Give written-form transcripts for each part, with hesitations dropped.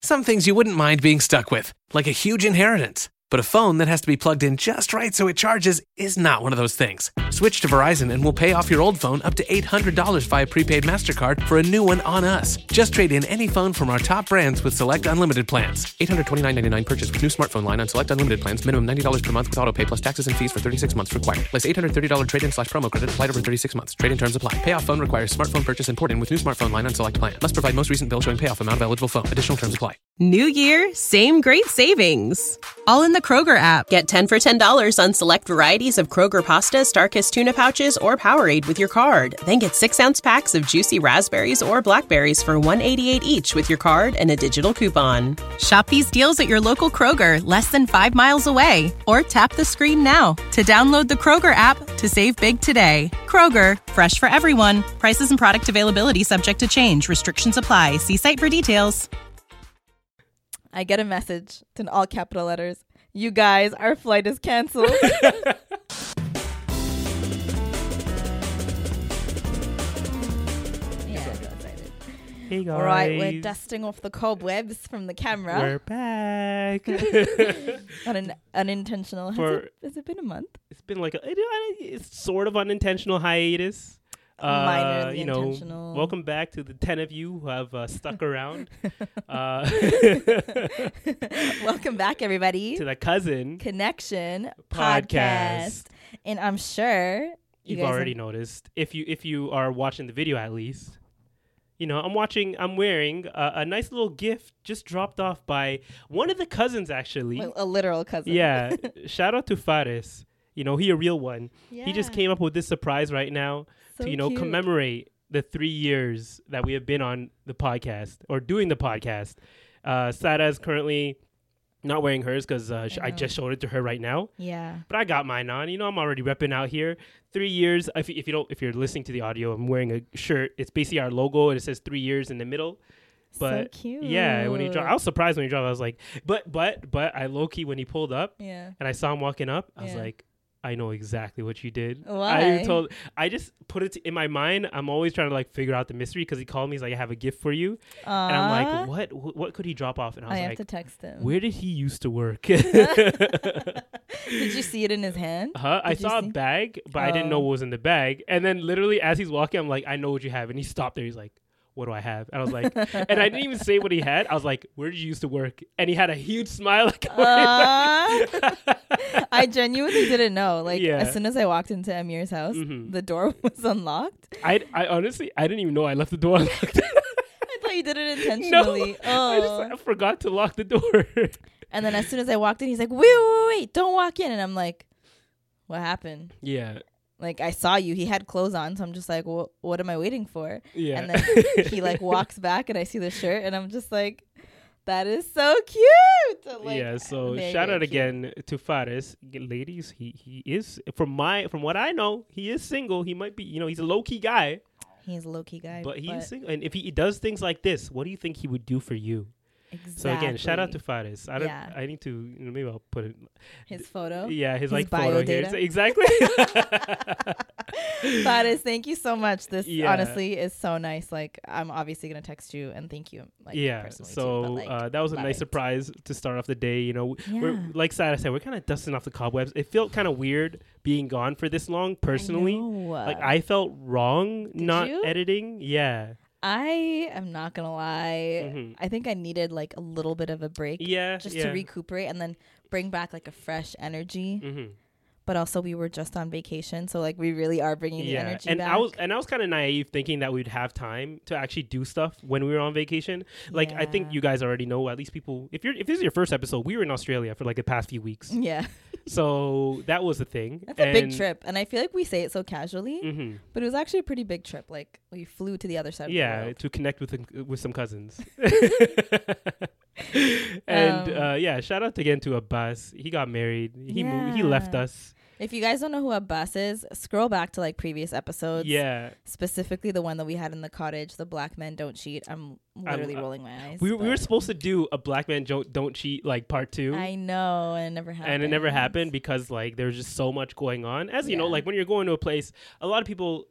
Some things you wouldn't mind being stuck with, like a huge inheritance. But a phone that has to be plugged in just right so it charges is not one of those things. Switch to Verizon and we'll pay off your old phone up to $800 via prepaid MasterCard for a new one on us. Just trade in any phone from our top brands with select unlimited plans. $829.99 purchase with new smartphone line on select unlimited plans. Minimum $90 per month with autopay plus taxes and fees for 36 months required. Place $830 trade-in/promo credit applied over 36 months. Trade-in terms apply. Payoff phone requires smartphone purchase and port-in with new smartphone line on select plan. Must provide most recent bill showing payoff amount of eligible phone. Additional terms apply. New year, same great savings. All in the Kroger app. Get 10 for $10 on select varieties of Kroger pasta, Starkist tuna pouches, or Powerade with your card. Then get 6-ounce packs of juicy raspberries or blackberries for $1.88 each with your card and a digital coupon. Shop these deals at your local Kroger, less than 5 miles away. Or tap the screen now to download the Kroger app to save big today. Kroger, fresh for everyone. Prices and product availability subject to change. Restrictions apply. See site for details. I get a message in all capital letters. You guys, our flight is canceled. Yeah, I'm so excited. Hey guys. All right, we're dusting off the cobwebs from the camera. We're back. On an unintentional. Has it been a month? It's been like it's sort of unintentional hiatus. Minorly intentional. Welcome back to the 10 of you who have stuck around. Welcome back, everybody, to the Cousin Connection podcast. And I'm sure you've already noticed, if you are watching the video at least, I'm wearing a nice little gift just dropped off by one of the cousins, actually. A literal cousin. Yeah. Shout out to Faris. He a real one. Yeah. He just came up with this surprise right now to, cute. commemorate the 3 years that we have been on the podcast or doing the podcast. Sada is currently not wearing hers because I just showed it to her right now. Yeah. But I got mine on. I'm already repping out here. 3 years. If you're listening to the audio, I'm wearing a shirt. It's basically our logo and it says 3 years in the middle. But so cute. yeah, when he dropped, I was surprised when he dropped. I was like, but I low key when he pulled up, yeah, and I saw him walking up, I was like, I know exactly what you did. Why? I just put it in my mind. I'm always trying to figure out the mystery because he called me. He's like, I have a gift for you. And I'm like, what could he drop off? And I was have to text him. Where did he used to work? Did you see it in his hand? I saw a bag, but I didn't know what was in the bag. And then literally as he's walking, I'm like, I know what you have. And he stopped there. He's like, what do I have? And I was like, and I didn't even say what he had. I was like, where did you used to work? And he had a huge smile. I genuinely didn't know. As soon as I walked into Amir's house, the door was unlocked. I honestly, I didn't even know I left the door unlocked. I thought you did it intentionally. No, I forgot to lock the door. And then as soon as I walked in, he's like, wait, don't walk in. And I'm like, what happened? Yeah. I saw you. He had clothes on, so I'm just like, what am I waiting for? Yeah. And then he walks back, and I see the shirt, and I'm just like, that is so cute. So shout out again to Faris, ladies. He is from what I know, he is single. He might be, he's a low key guy. He's a low key guy, but he's single. And if he does things like this, what do you think he would do for you? Exactly. So again, shout out to Faris. I need to maybe I'll put it his photo. Yeah, his photo bio-data. here. Exactly. Faris, thank you so much. This honestly is so nice. I'm obviously gonna text you and thank you. Personally so too, but, that was a nice surprise to start off the day. We're like Sada said, we're kind of dusting off the cobwebs. It felt kind of weird being gone for this long. Personally, I felt wrong not editing. Yeah. I am not gonna lie. I think I needed a little bit of a break, to recuperate and then bring back a fresh energy. But also we were just on vacation, so we really are bringing the energy back. I was kind of naive thinking that we'd have time to actually do stuff when we were on vacation. I think you guys already know, at least people, if this is your first episode, we were in Australia for the past few weeks. Yeah. So that was the thing. That's a big trip, and I feel we say it so casually, but it was actually a pretty big trip. We flew to the other side of the world. To connect with some cousins. And shout out again to Abbas. He got married. He moved, he left us. If you guys don't know who Abbas is, scroll back to previous episodes. Yeah. Specifically the one that we had in the cottage, the Black Men Don't Cheat. I'm literally rolling my eyes. We were supposed to do a Black Men Don't Cheat part 2. I know, and it never happened. And it never happened because there's just so much going on. As you know, when you're going to a place, a lot of people,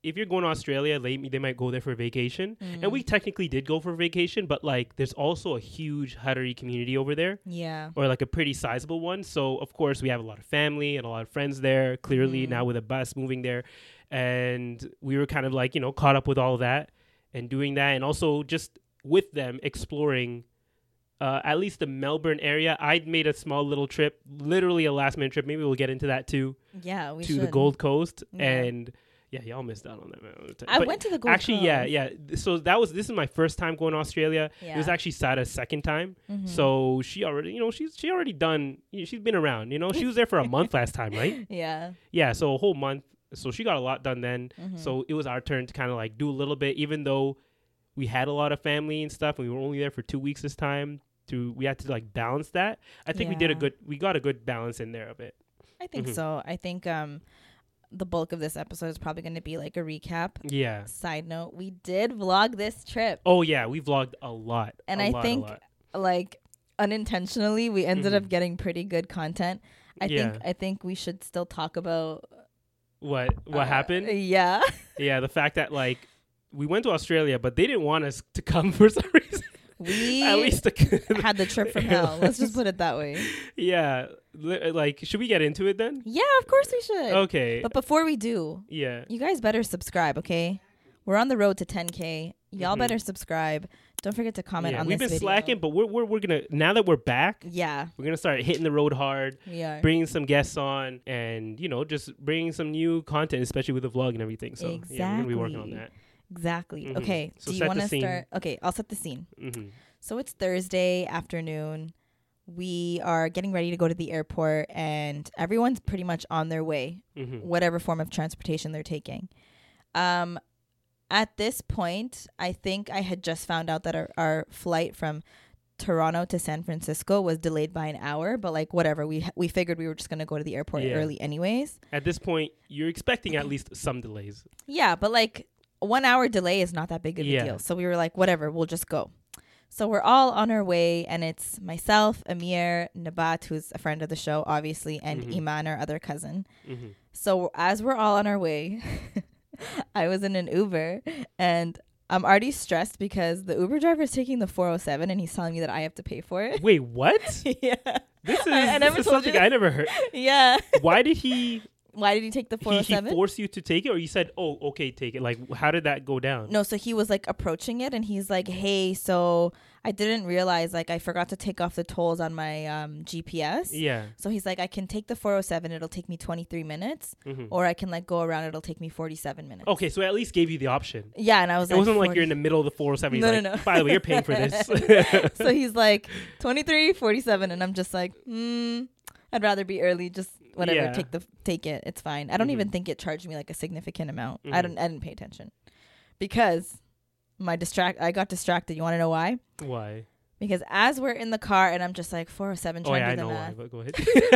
if you're going to Australia, they might go there for vacation. And we technically did go for vacation, but like there's also a huge Huttery community over there. Yeah. Or like a pretty sizable one. So of course we have a lot of family and a lot of friends there. Clearly now with a bus moving there. And we were kind of like, caught up with all of that and doing that. And also just with them exploring at least the Melbourne area. I'd made a small little trip, literally a last minute trip. Maybe we'll get into that too. Yeah, we to should. the Gold Coast. Yeah. And yeah, y'all missed out on that. I went to the Gold Coast. Yeah. So this is my first time going to Australia. Yeah. It was actually Sada's second time. So she already, she already done, she's been around, she was there for a month last time, right? Yeah. Yeah. So a whole month. So she got a lot done then. So it was our turn to kind of like do a little bit, even though we had a lot of family and stuff and we were only there for 2 weeks this time. We had to like balance that. I think we got a good balance in there of it. I think so. I think the bulk of this episode is probably going to be like a recap. Yeah. Side note, we did vlog this trip. Oh yeah, we vlogged a lot. And I think like unintentionally we ended up getting pretty good content. I think we should still talk about what happened. Yeah. Yeah, the fact that like we went to Australia, but they didn't want us to come for some reason. We at least had the trip from hell. Let's just put it that way. Yeah. Like, should we get into it then? Yeah, of course we should. Okay. But before we do, you guys better subscribe, okay? We're on the road to 10K. Y'all better subscribe. Don't forget to comment on this video. We've been slacking, but we're gonna, now that we're back, we're gonna start hitting the road hard. We are bringing some guests on, and just bringing some new content, especially with the vlog and everything. So exactly. Yeah, we're gonna be working on that. Exactly. Okay. So do you want to start? Okay, I'll set the scene. So it's Thursday afternoon. We are getting ready to go to the airport, and everyone's pretty much on their way, whatever form of transportation they're taking. At this point, I think I had just found out that our flight from Toronto to San Francisco was delayed by an hour, but like whatever, we figured we were just going to go to the airport early anyways. At this point, you're expecting at least some delays. Yeah, but like 1 hour delay is not that big of a deal. So we were like, whatever, we'll just go. So we're all on our way, and it's myself, Amir, Nabat, who's a friend of the show, obviously, and Iman, our other cousin. So as we're all on our way, I was in an Uber, and I'm already stressed because the Uber driver is taking the 407, and he's telling me that I have to pay for it. Wait, what? Yeah. This is something I never heard. Yeah. Why did he take the 407? He forced you to take it, or you said, oh, okay, take it? Like, how did that go down? No, so he was like approaching it, and he's like, hey, so I didn't realize, like, I forgot to take off the tolls on my GPS. Yeah. So he's like, I can take the 407, it'll take me 23 minutes, or I can like go around, it'll take me 47 minutes. Okay, so at least gave you the option. Yeah, and I was it wasn't like you're in the middle of the 407. No. By the way, you're paying for this. So he's like 23, 47, and I'm just like, I'd rather be early, just whatever, take it. It's fine. I don't even think it charged me like a significant amount. I didn't pay attention because I got distracted. You want to know why? Why? Because as we're in the car and I'm just like 407 trying to do the math. I know why, but go ahead.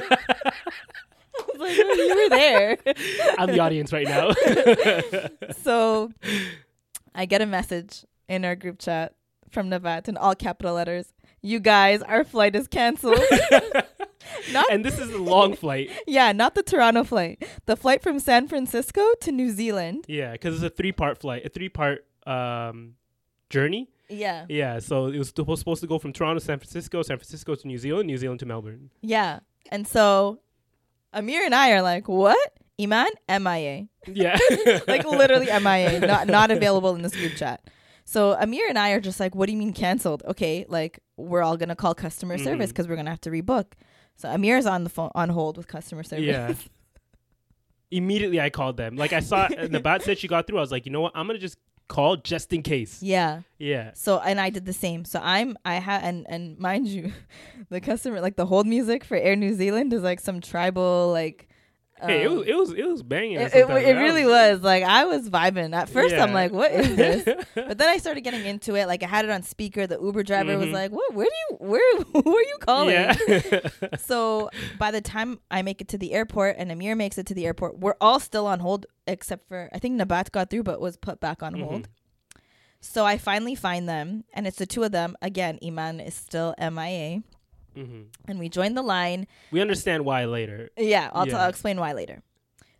I was like, oh, you were there. I'm the audience right now. So I get a message in our group chat from Navat in all capital letters. You guys, our flight is canceled. And this is a long flight. Yeah, not the Toronto flight. The flight from San Francisco to New Zealand. Yeah, because it's a 3-part flight, a 3-part journey. Yeah. Yeah, so it was supposed to go from Toronto to San Francisco to New Zealand, New Zealand to Melbourne. Yeah. And so Amir and I are like, what? Iman? MIA. Yeah. Like literally MIA, not available in this group chat. So Amir and I are just like, what do you mean canceled? Okay, like we're all going to call customer service because we're going to have to rebook. So Amir's on the phone, on hold with customer service. Yeah. Immediately I called them. Like I saw Nabat said she got through. I was like, you know what? I'm going to just call just in case. Yeah. Yeah. So, and I did the same. So and mind you, the customer, like the hold music for Air New Zealand is like some tribal, like, hey, it was banging. It really was. Like I was vibing. At first, I'm like, "What is this?" But then I started getting into it. Like I had it on speaker. The Uber driver was like, "What? Who are you calling?" Yeah. So by the time I make it to the airport and Amir makes it to the airport, we're all still on hold except for I think Nabat got through, but was put back on hold. So I finally find them, and it's the two of them again. Iman is still MIA. And we joined the line. We understand why later. Yeah, I'll explain why later.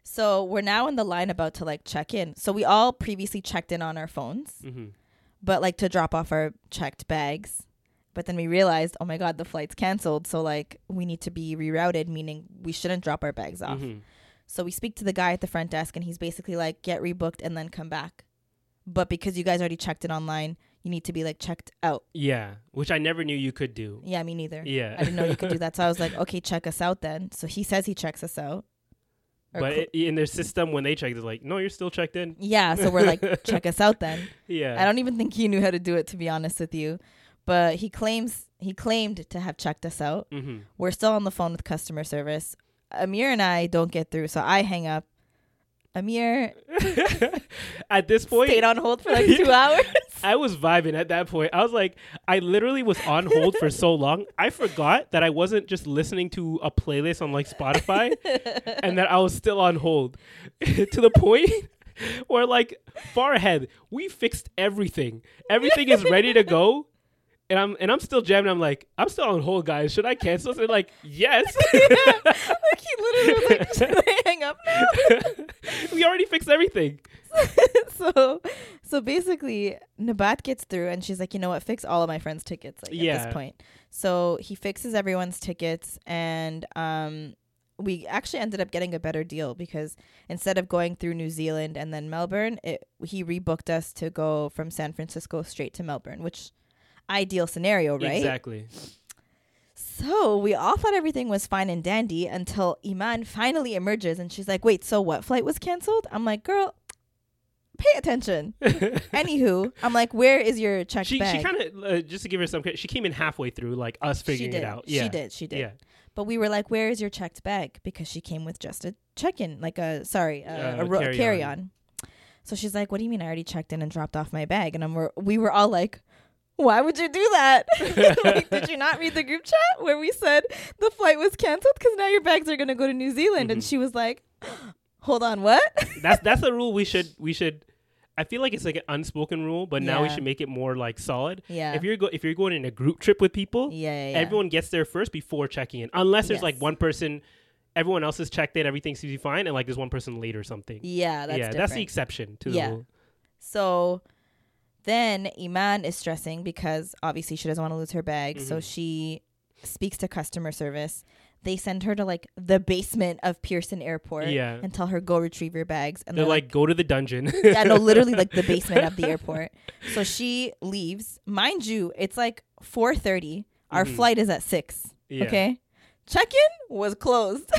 So we're now in the line about to like check in. So we all previously checked in on our phones, but like to drop off our checked bags. But then we realized, oh my God, the flight's canceled. So like we need to be rerouted, meaning we shouldn't drop our bags off. So we speak to the guy at the front desk and he's basically like, get rebooked and then come back. But because you guys already checked it online, you need to be like checked out. Yeah, which I never knew you could do. Yeah, me neither. Yeah. I didn't know you could do that. So I was like, okay, check us out then. So he says he checks us out. But in their system, when they check, they're like, no, you're still checked in. Yeah, so we're like, check us out then. Yeah. I don't even think he knew how to do it, to be honest with you. But he claimed to have checked us out. We're still on the phone with customer service. Amir and I don't get through, so I hang up. Amir at this point stayed on hold for like 2 hours. I was vibing at that point. I was like, I literally was on hold for so long. I forgot that I wasn't just listening to a playlist on like Spotify and that I was still on hold to the point where like far ahead, we fixed everything. Everything is ready to go. And I'm still jamming. I'm like, I'm still on hold, guys. Should I cancel? And like, yes. Yeah. Like he literally was like, should I hang up now? We already fixed everything. So basically, Nabat gets through and she's like, you know what? Fix all of my friends' tickets. Like at this point. So he fixes everyone's tickets, and we actually ended up getting a better deal because instead of going through New Zealand and then Melbourne, he rebooked us to go from San Francisco straight to Melbourne, which ideal scenario, right? Exactly. So we all thought everything was fine and dandy until Iman finally emerges and she's like, wait, so what flight was canceled? I'm like, girl, pay attention. Anywho, I'm like, where is your checked bag? She kind of, just to give her some credit, she came in halfway through, like us figuring it out. Yeah. She did. Yeah. But we were like, where is your checked bag? Because she came with just a check-in, like a carry-on. So she's like, what do you mean I already checked in and dropped off my bag? And we were all like, why would you do that? Like, did you not read the group chat where we said the flight was canceled because now your bags are going to go to New Zealand? And she was like, hold on, what? That's a rule we should. I feel like it's like an unspoken rule, but now we should make it more like solid. Yeah. If you're going in a group trip with people, everyone gets there first before checking in, unless there's like one person. Everyone else is checked in, everything seems to be fine, and like there's one person late or something. Yeah, that's the exception to the rule. So then Iman is stressing because obviously she doesn't want to lose her bag. So she speaks to customer service. They send her to like the basement of Pearson Airport and tell her go retrieve your bags. And they're like, go to the dungeon. Yeah, no, literally like the basement of the airport. So she leaves. Mind you, it's like 4:30. Our flight is at 6. Yeah. Okay. Check-in was closed.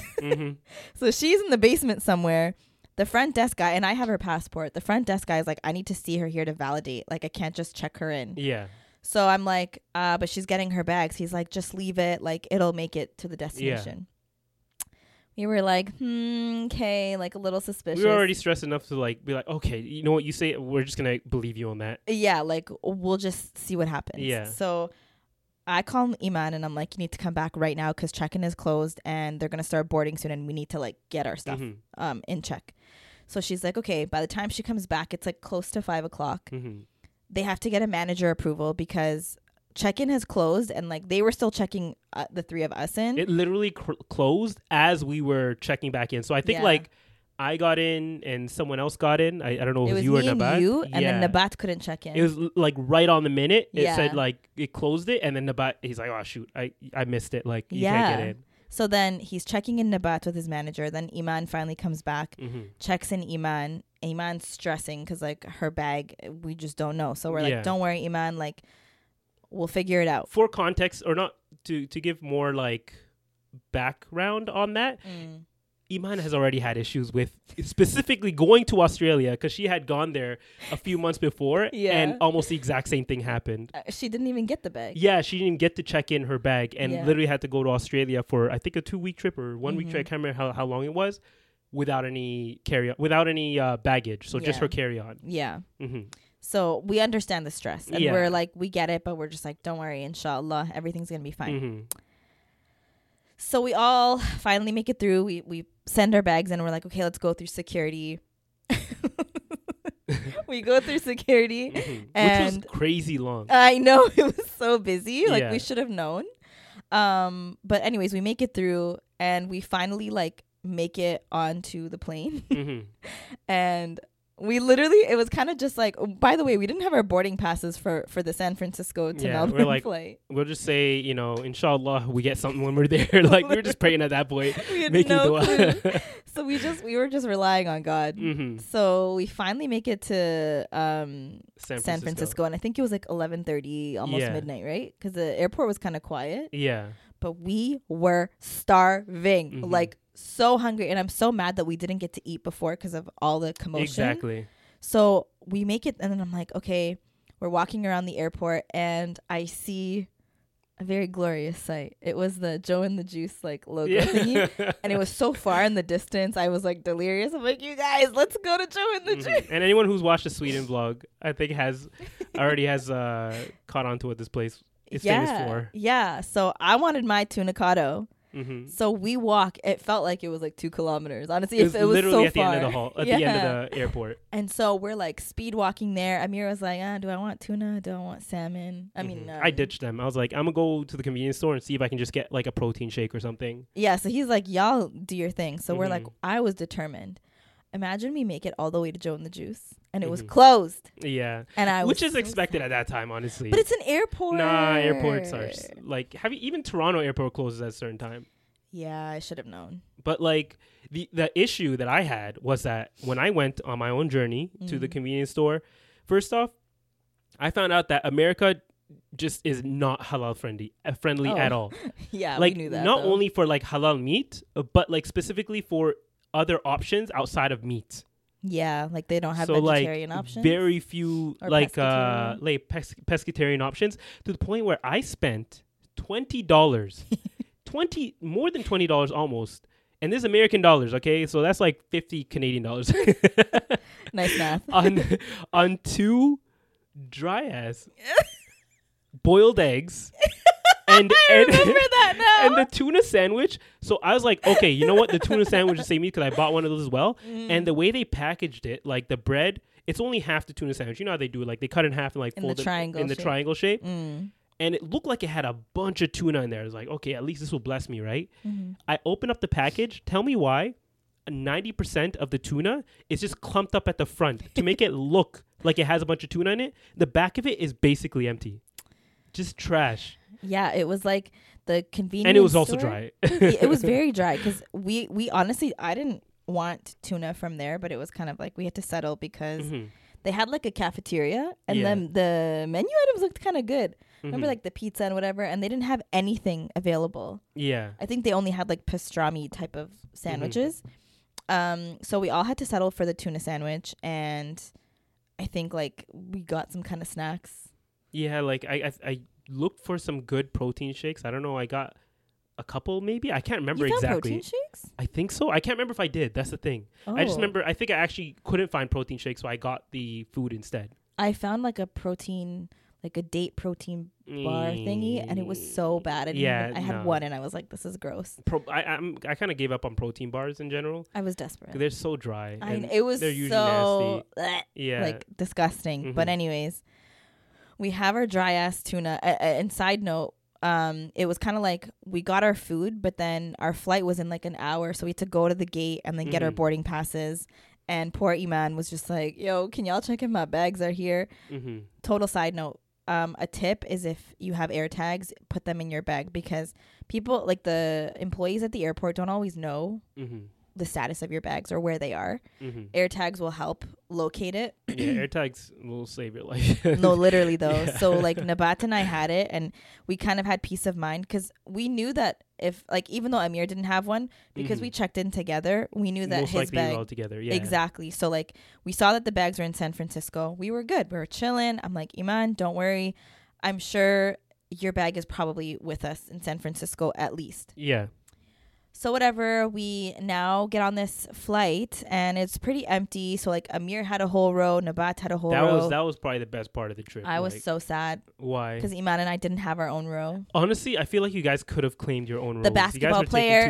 So she's in the basement somewhere. The front desk guy, and I have her passport. The front desk guy is like, I need to see her here to validate. Like, I can't just check her in. Yeah. So I'm like, but she's getting her bags. He's like, just leave it. Like, it'll make it to the destination. Yeah. We were like, okay, like a little suspicious. We were already stressed enough to like be like, okay, you know what you say? We're just going to believe you on that. Yeah, like, we'll just see what happens. Yeah. So I call Iman and I'm like, you need to come back right now because check-in is closed and they're going to start boarding soon and we need to like get our stuff in check. So she's like, okay, by the time she comes back, it's like close to 5 o'clock. They have to get a manager approval because check-in has closed and like they were still checking the three of us in. It literally closed as we were checking back in. So I think like I got in and someone else got in. I don't know if it was you or Nabat. And then Nabat couldn't check in. It was like right on the minute. It said like it closed it and then Nabat, he's like, oh shoot, I missed it. Like you can't get in. So then he's checking in Nabat with his manager. Then Iman finally comes back, checks in Iman. Iman's stressing because like her bag, we just don't know. So we're like, don't worry, Iman. Like we'll figure it out. For context, or not to give more like background on that. Iman has already had issues with specifically going to Australia because she had gone there a few months before and almost the exact same thing happened. She didn't even get the bag. Yeah, she didn't get to check in her bag and literally had to go to Australia for I think a 2-week trip or 1-week trip. I can't remember how long it was without any baggage. So just her carry-on. Yeah. So we understand the stress and we're like, we get it, but we're just like, don't worry, inshallah, everything's going to be fine. So we all finally make it through. We send our bags and we're like, okay, let's go through security. We go through security. And which was crazy long. I know. It was so busy. Like we should have known. But anyways, we make it through and we finally like make it onto the plane. And we literally, it was kind of just like, by the way, we didn't have our boarding passes for the San Francisco to Melbourne flight. We'll just say, you know, inshallah, we get something when we're there. Like, we were just praying at that point. We had no clue. So we were just relying on God. So we finally make it to San Francisco. And I think it was like 11:30, almost midnight, right? Because the airport was kind of quiet. Yeah. But we were starving. Like, so hungry, and I'm so mad that we didn't get to eat before because of all the commotion. Exactly. So we make it, and then I'm like, okay, we're walking around the airport, and I see a very glorious sight. It was the Joe and the Juice like logo thingy, and it was so far in the distance. I was like delirious. I'm like, you guys, let's go to Joe and the Juice. And anyone who's watched the Sweden vlog, I think already has caught on to what this place is famous for. Yeah. So I wanted my tuna cotto. So we walk. It felt like it was like 2 kilometers. Honestly, it was literally so at the far. end of the hall, at the end of the airport. And so we're like speed walking there. Amir was like, do I want tuna? Do I want salmon? I mean, I ditched them. I was like, I'm gonna go to the convenience store and see if I can just get like a protein shake or something. Yeah. So he's like, y'all do your thing. So we're like, I was determined. Imagine we make it all the way to Joe and the Juice, and it was closed. Yeah, and which is expected at that time, honestly. But it's an airport. Nah, airports are like, even Toronto airport closes at a certain time. Yeah, I should have known. But like the issue that I had was that when I went on my own journey to the convenience store, first off, I found out that America just is not halal friendly at all. Yeah, like, we knew that. Not only for like halal meat, but like specifically for other options outside of meat. Yeah, like they don't have vegetarian options. Very few like pescatarian options, to the point where I spent $20. More than $20 almost. And this is American dollars, okay? So that's like 50 Canadian dollars. Nice math. on 2 dry ass boiled eggs. And I remember that now. And the tuna sandwich. So I was like, okay, you know what? The tuna sandwich will save me because I bought one of those as well. And the way they packaged it, like the bread, it's only half the tuna sandwich. You know how they do it? Like they cut in half and like fold it in the triangle shape. And it looked like it had a bunch of tuna in there. I was like, okay, at least this will bless me, right? I open up the package. Tell me why 90% of the tuna is just clumped up at the front to make it look like it has a bunch of tuna in it. The back of it is basically empty. Just trash. Yeah, it was like the convenience And it was store. also dry. It was very dry because we honestly, I didn't want tuna from there, but it was kind of like we had to settle because they had like a cafeteria and then the menu items looked kind of good. Remember like the pizza and whatever, and they didn't have anything available. Yeah. I think they only had like pastrami type of sandwiches. So we all had to settle for the tuna sandwich, and I think like we got some kind of snacks. Yeah, like I looked for some good protein shakes. I don't know. I got a couple maybe. I can't remember exactly. You found protein shakes? I think so. I can't remember if I did. That's the thing. I just remember, I think I actually couldn't find protein shakes, so I got the food instead. I found like a protein, like a date protein bar thingy, and it was so bad. I had one, and I was like, "This is gross." I kind of gave up on protein bars in general. I was desperate. They're so dry. It was they're usually so nasty. Like disgusting. But anyways, we have our dry ass tuna. And side note, it was kind of like we got our food, but then our flight was in like an hour, so we had to go to the gate and then get our boarding passes. And poor Iman was just like, "Yo, can y'all check if my bags are here?" Total side note. A tip is if you have air tags, put them in your bag, because people, like the employees at the airport, don't always know the status of your bags or where they are. Air tags will help locate it. Yeah, air tags will save your life. No, literally though. Yeah. So like Nabat and I had it, and we kind of had peace of mind because we knew that if like, even though Amir didn't have one, because we checked in together, we knew that most his bag all together. Yeah, exactly. So like we saw that the bags were in San Francisco. We were good. We were chilling. I'm like, Iman, don't worry. I'm sure your bag is probably with us in San Francisco at least. Yeah. So whatever, we now get on this flight and it's pretty empty. So like Amir had a whole row, Nabat had a whole row. That was probably the best part of the trip. I was so sad. Why? Because Iman and I didn't have our own row. Honestly, I feel like you guys could have claimed your own row. The basketball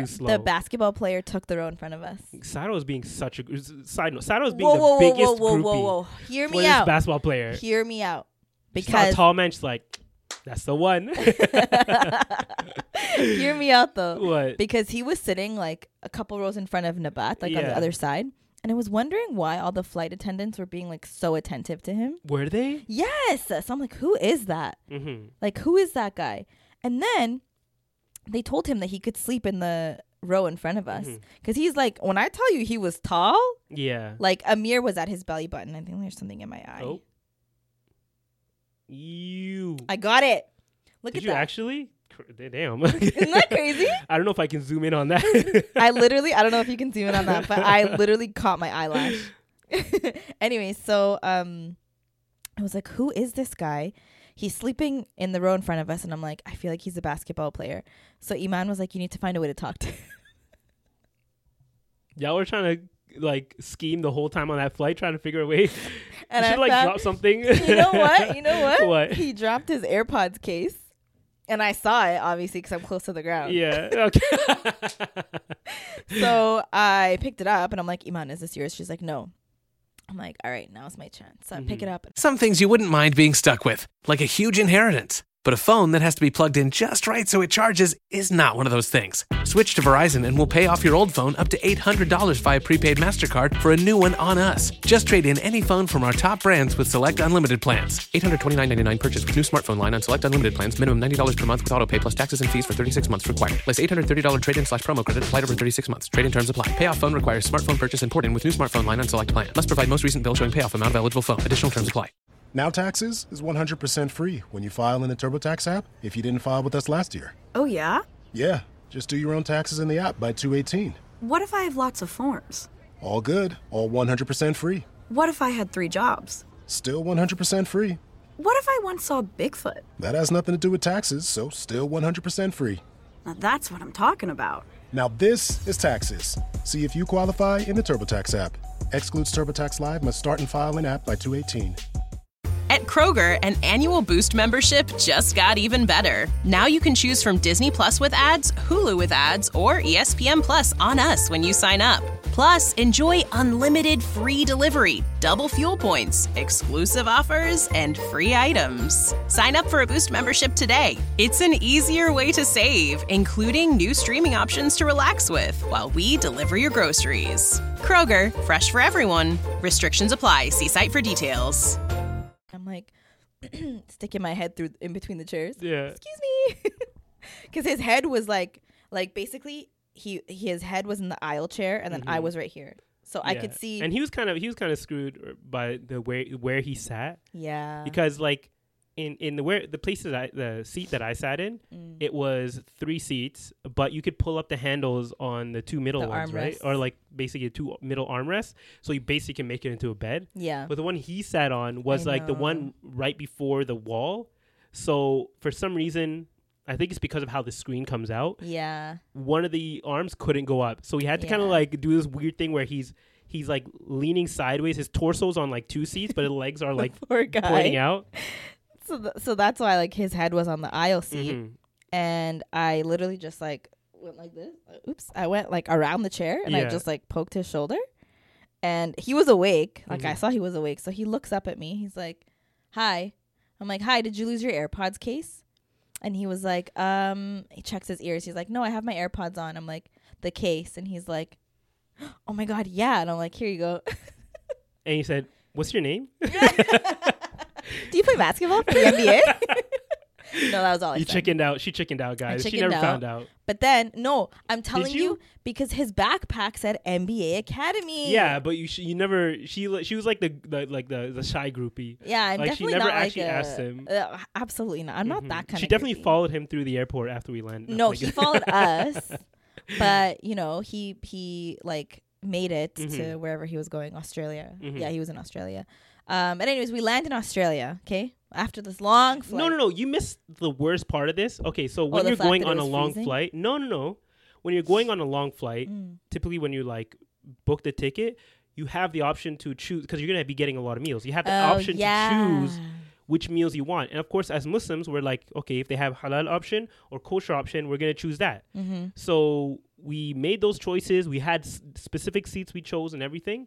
player took the row in front of us. Sato was being such a side note. Sato was being the biggest groupie. Hear me out. Basketball player. Hear me out. Because a tall man, she's like, that's the one. Hear me out though. What? Because he was sitting like a couple rows in front of Nabat, like on the other side. And I was wondering why all the flight attendants were being like so attentive to him. Were they? Yes. So I'm like, who is that? Like, who is that guy? And then they told him that he could sleep in the row in front of us. Because he's like, when I tell you he was tall, like Amir was at his belly button. I think there's something in my eye. Oh. I got it. Look Did at you that. Actually? Damn. Isn't that crazy? I don't know if I can zoom in on that. I don't know if you can zoom in on that, but I literally caught my eyelash. Anyway, so I was like, who is this guy? He's sleeping in the row in front of us. And I'm like, I feel like he's a basketball player. So Iman was like, you need to find a way to talk to him. Y'all were trying to like scheme the whole time on that flight, trying to figure a way. And you should like drop something. You know what? What? He dropped his AirPods case. And I saw it, obviously, because I'm close to the ground. Yeah. Okay. So I picked it up, and I'm like, Iman, is this yours? She's like, no. I'm like, all right, now's my chance. So I pick it up. Some things you wouldn't mind being stuck with, like a huge inheritance. But a phone that has to be plugged in just right so it charges is not one of those things. Switch to Verizon and we'll pay off your old phone up to $800 via prepaid MasterCard for a new one on us. Just trade in any phone from our top brands with select unlimited plans. $829.99 purchase with new smartphone line on select unlimited plans. Minimum $90 per month with autopay plus taxes and fees for 36 months required. Less $830 trade-in/promo credit applied over 36 months. Trade-in terms apply. Payoff phone requires smartphone purchase and port-in with new smartphone line on select plan. Must provide most recent bill showing payoff amount of eligible phone. Additional terms apply. Now Taxes is 100% free when you file in the TurboTax app if you didn't file with us last year. Oh, yeah? Yeah, just do your own taxes in the app by 2/18. What if I have lots of forms? All good, all 100% free. What if I had 3 jobs? Still 100% free. What if I once saw Bigfoot? That has nothing to do with taxes, so still 100% free. Now that's what I'm talking about. Now this is taxes. See if you qualify in the TurboTax app. Excludes TurboTax Live, must start and file in app by 2/18. At Kroger, an annual Boost membership just got even better. Now you can choose from Disney Plus with ads, Hulu with ads, or ESPN Plus on us when you sign up. Plus, enjoy unlimited free delivery, double fuel points, exclusive offers, and free items. Sign up for a Boost membership today. It's an easier way to save, including new streaming options to relax with while we deliver your groceries. Kroger, fresh for everyone. Restrictions apply. See site for details. I'm like sticking my head through in between the chairs. Yeah. Excuse me. Because his head was like basically his head was in the aisle chair and then I was right here. So I could see. And he was kind of screwed by the where he sat. Yeah. Because like in the seat that I sat in, it was 3 seats, but you could pull up the handles on the 2 middle ones, right? Or like basically 2 middle armrests, so you basically can make it into a bed. Yeah. But the one he sat on was like the one right before the wall. So for some reason, I think it's because of how the screen comes out. Yeah. One of the arms couldn't go up, so he had to kind of like do this weird thing where he's like leaning sideways. His torso's on like 2 seats, but his legs are like pointing out. So that's why like his head was on the aisle seat, and I literally just like went like this. Oops! I went like around the chair and I just like poked his shoulder, and he was awake. Like I saw he was awake, so he looks up at me. He's like, "Hi." I'm like, "Hi, did you lose your AirPods case?" And he was like, he checks his ears. He's like, "No, I have my AirPods on." I'm like, "The case," and he's like, "Oh my God, yeah." And I'm like, "Here you go." And he said, "What's your name?" Do you play basketball for the NBA? No, that was all I said. Chickened out. She chickened out, guys. She never found out. But then, no, I'm telling you because his backpack said NBA Academy. Yeah, but you never. She was like the shy groupie. Yeah, I'm like definitely she never not actually like asked him. Absolutely not. I'm not that kind of. She definitely followed him through the airport after we landed. No, he followed us, but he like made it to wherever he was going, Australia. Yeah, he was in Australia. But anyways, we land in Australia, okay? After this long flight. No. You missed the worst part of this. Okay, so when you're going on a long flight. No. When you're going on a long flight, typically when you like book the ticket, you have the option to choose, because you're going to be getting a lot of meals. You have the option to choose which meals you want. And of course, as Muslims, we're like, okay, if they have halal option or kosher option, we're going to choose that. So we made those choices. We had specific seats we chose and everything.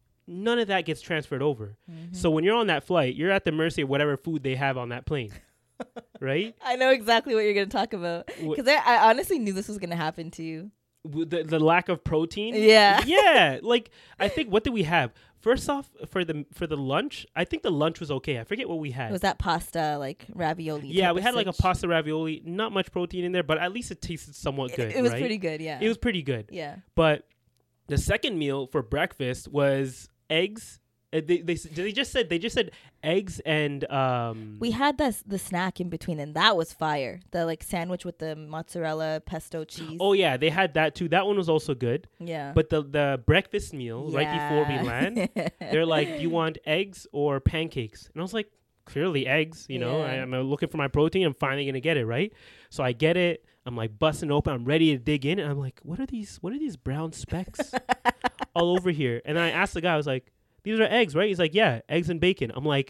None of that gets transferred over. So when you're on that flight, you're at the mercy of whatever food they have on that plane. right? I know exactly what you're going to talk about. Because I honestly knew this was going to happen to you. The lack of protein. Yeah. Yeah. Like, I think, what did we have? First off, for the lunch, I think the lunch was okay. I forget what we had. It was that pasta, like ravioli. Yeah, we had like a pasta ravioli. Not much protein in there, but at least it tasted somewhat good. It was right? pretty good, yeah. It was pretty good. Yeah. But the second meal for breakfast was eggs. They just said eggs and we had the snack in between, and that was fire. The like sandwich with the mozzarella pesto cheese. Oh yeah, they had that too. That one was also good. Yeah. But the breakfast meal right before we land, they're like, "Do you want eggs or pancakes?" And I was like, "Clearly eggs. You know, I'm looking for my protein. I'm finally gonna get it right." So I get it. I'm like busting open. I'm ready to dig in, and I'm like, "What are these brown specks all over here?" And I asked the guy, I was like, "These are eggs, right?" He's like, "Yeah, eggs and bacon." I'm like,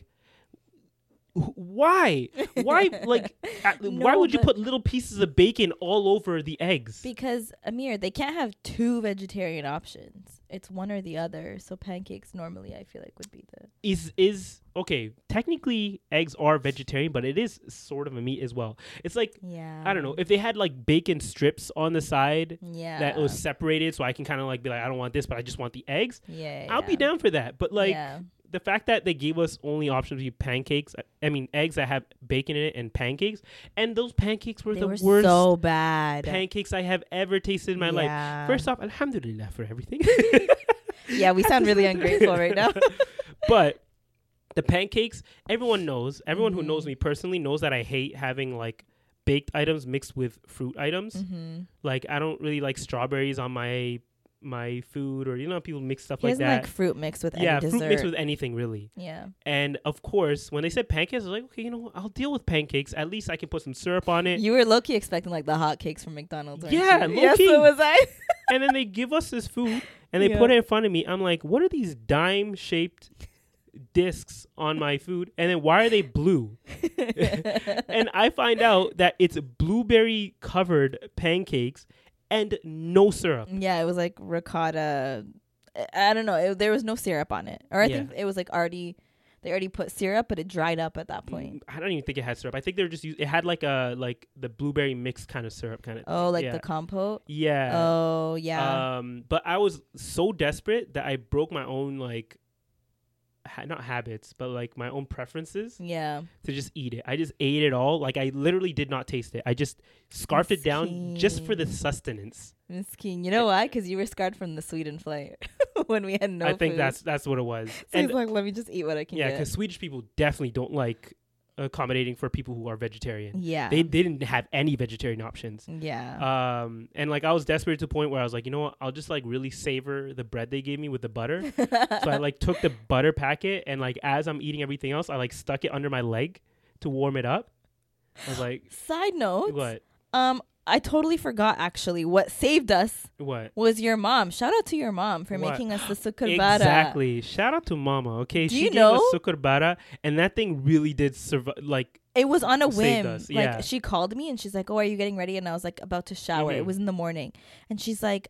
why? Like, why would you put little pieces of bacon all over the eggs? Because, Amir, they can't have two vegetarian options. It's one or the other. So pancakes normally, I feel like, would be the... Is okay, technically eggs are vegetarian, but it is sort of a meat as well. It's like, I don't know, if they had like bacon strips on the side that was separated, so I can kind of like be like, I don't want this, but I just want the eggs. I'll be down for that. But like... the fact that they gave us only options to be pancakes, eggs that have bacon in it and pancakes, and those pancakes were the worst so bad pancakes I have ever tasted in my life. First off, alhamdulillah for everything. Yeah, we sound really ungrateful right now. But the pancakes, everyone who knows me personally knows that I hate having like baked items mixed with fruit items. Like, I don't really like strawberries on my food, or people mix stuff like that. Like fruit mixed with any dessert. Fruit mixed with anything really. Yeah. And of course, when they said pancakes, I was like, okay, I'll deal with pancakes. At least I can put some syrup on it. You were low-key expecting like the hot cakes from McDonald's. Yeah, low-key. Yes, so was I. And then they give us this food and they put it in front of me. I'm like, what are these dime-shaped discs on my food? And then why are they blue? And I find out that it's blueberry covered pancakes and no syrup. Yeah, it was like ricotta. I don't know. There was no syrup on it. Or I think it was like they already put syrup, but it dried up at that point. I don't even think it had syrup. I think they were just it had like the blueberry mix kind of syrup kind of. Oh, like the compote? Yeah. Oh, yeah. But I was so desperate that I broke my own like not habits, but like my own preferences. Yeah. To just eat it. I just ate it all. Like, I literally did not taste it. I just scarfed it down just for the sustenance. Miskeen. You know why? Because you were scarred from the Sweden flight when we had no food. I think that's what it was. So he's like, let me just eat what I can get. Yeah, because Swedish people definitely don't like accommodating for people who are vegetarian. Yeah. They didn't have any vegetarian options. Yeah. And like, I was desperate to the point where I was like, you know what? I'll just like really savor the bread they gave me with the butter. So I like took the butter packet and like, as I'm eating everything else, I like stuck it under my leg to warm it up. I was like, side note. What? I totally forgot, actually. What saved us was your mom. Shout out to your mom for making us the sukur bara. Exactly. Shout out to Mama, okay? She gave us sukur bara, and that thing really did survive. Like, it was on a whim. Us. Like, she called me, and she's like, oh, are you getting ready? And I was like, about to shower. It was in the morning. And she's like,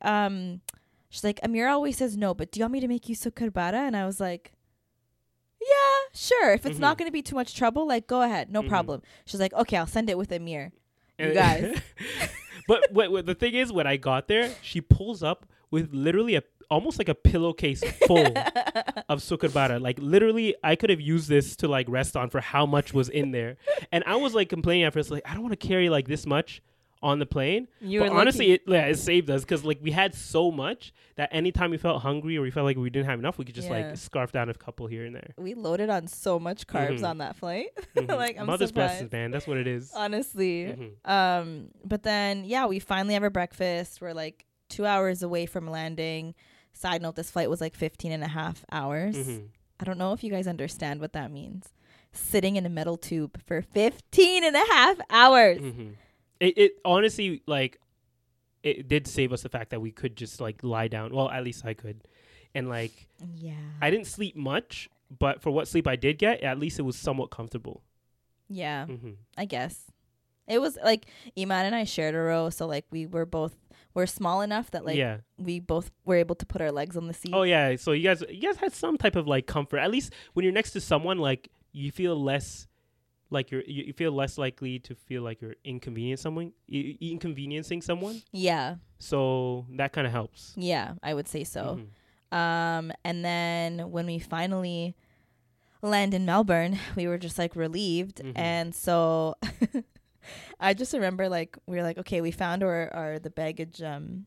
Amira always says no, but do you want me to make you sukur bara? And I was like, yeah, sure. If it's not going to be too much trouble, like, go ahead. No problem. She's like, okay, I'll send it with Amir. You guys. But the thing is, when I got there, she pulls up with literally almost like a pillowcase full of sukur bara. Like, literally, I could have used this to like rest on for how much was in there. And I was like complaining at first, like, I don't want to carry like this much on the plane. But honestly, it saved us, because like we had so much that anytime we felt hungry or we felt like we didn't have enough, we could just like scarf down a couple here and there. We loaded on so much carbs on that flight. Like, I'm Mother's surprised. blessings, man. That's what it is. Honestly. But then we finally have our breakfast. We're like 2 hours away from landing. Side note, this flight was like 15 and a half hours. I don't know if you guys understand what that means. Sitting in a metal tube for 15 and a half hours. It honestly, like, it did save us the fact that we could just like lie down. Well, at least I could. And like, I didn't sleep much, but for what sleep I did get, at least it was somewhat comfortable. Yeah, I guess. It was like Iman and I shared a row, so like we're small enough that like we both were able to put our legs on the seat. Oh yeah, so you guys had some type of like comfort. At least when you're next to someone, like, you feel less like you feel less likely to feel like you're inconveniencing someone. Yeah. So that kind of helps. Yeah, I would say so. And then when we finally land in Melbourne, we were just like relieved. And so I just remember like we were like, okay, we found where the baggage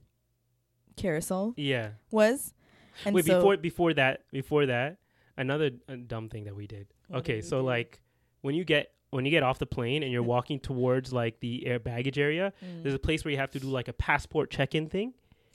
carousel was. And wait, before that, another dumb thing that we did. Okay, so like when you get off the plane and you're walking towards like the air baggage area, there's a place where you have to do like a passport check-in thing.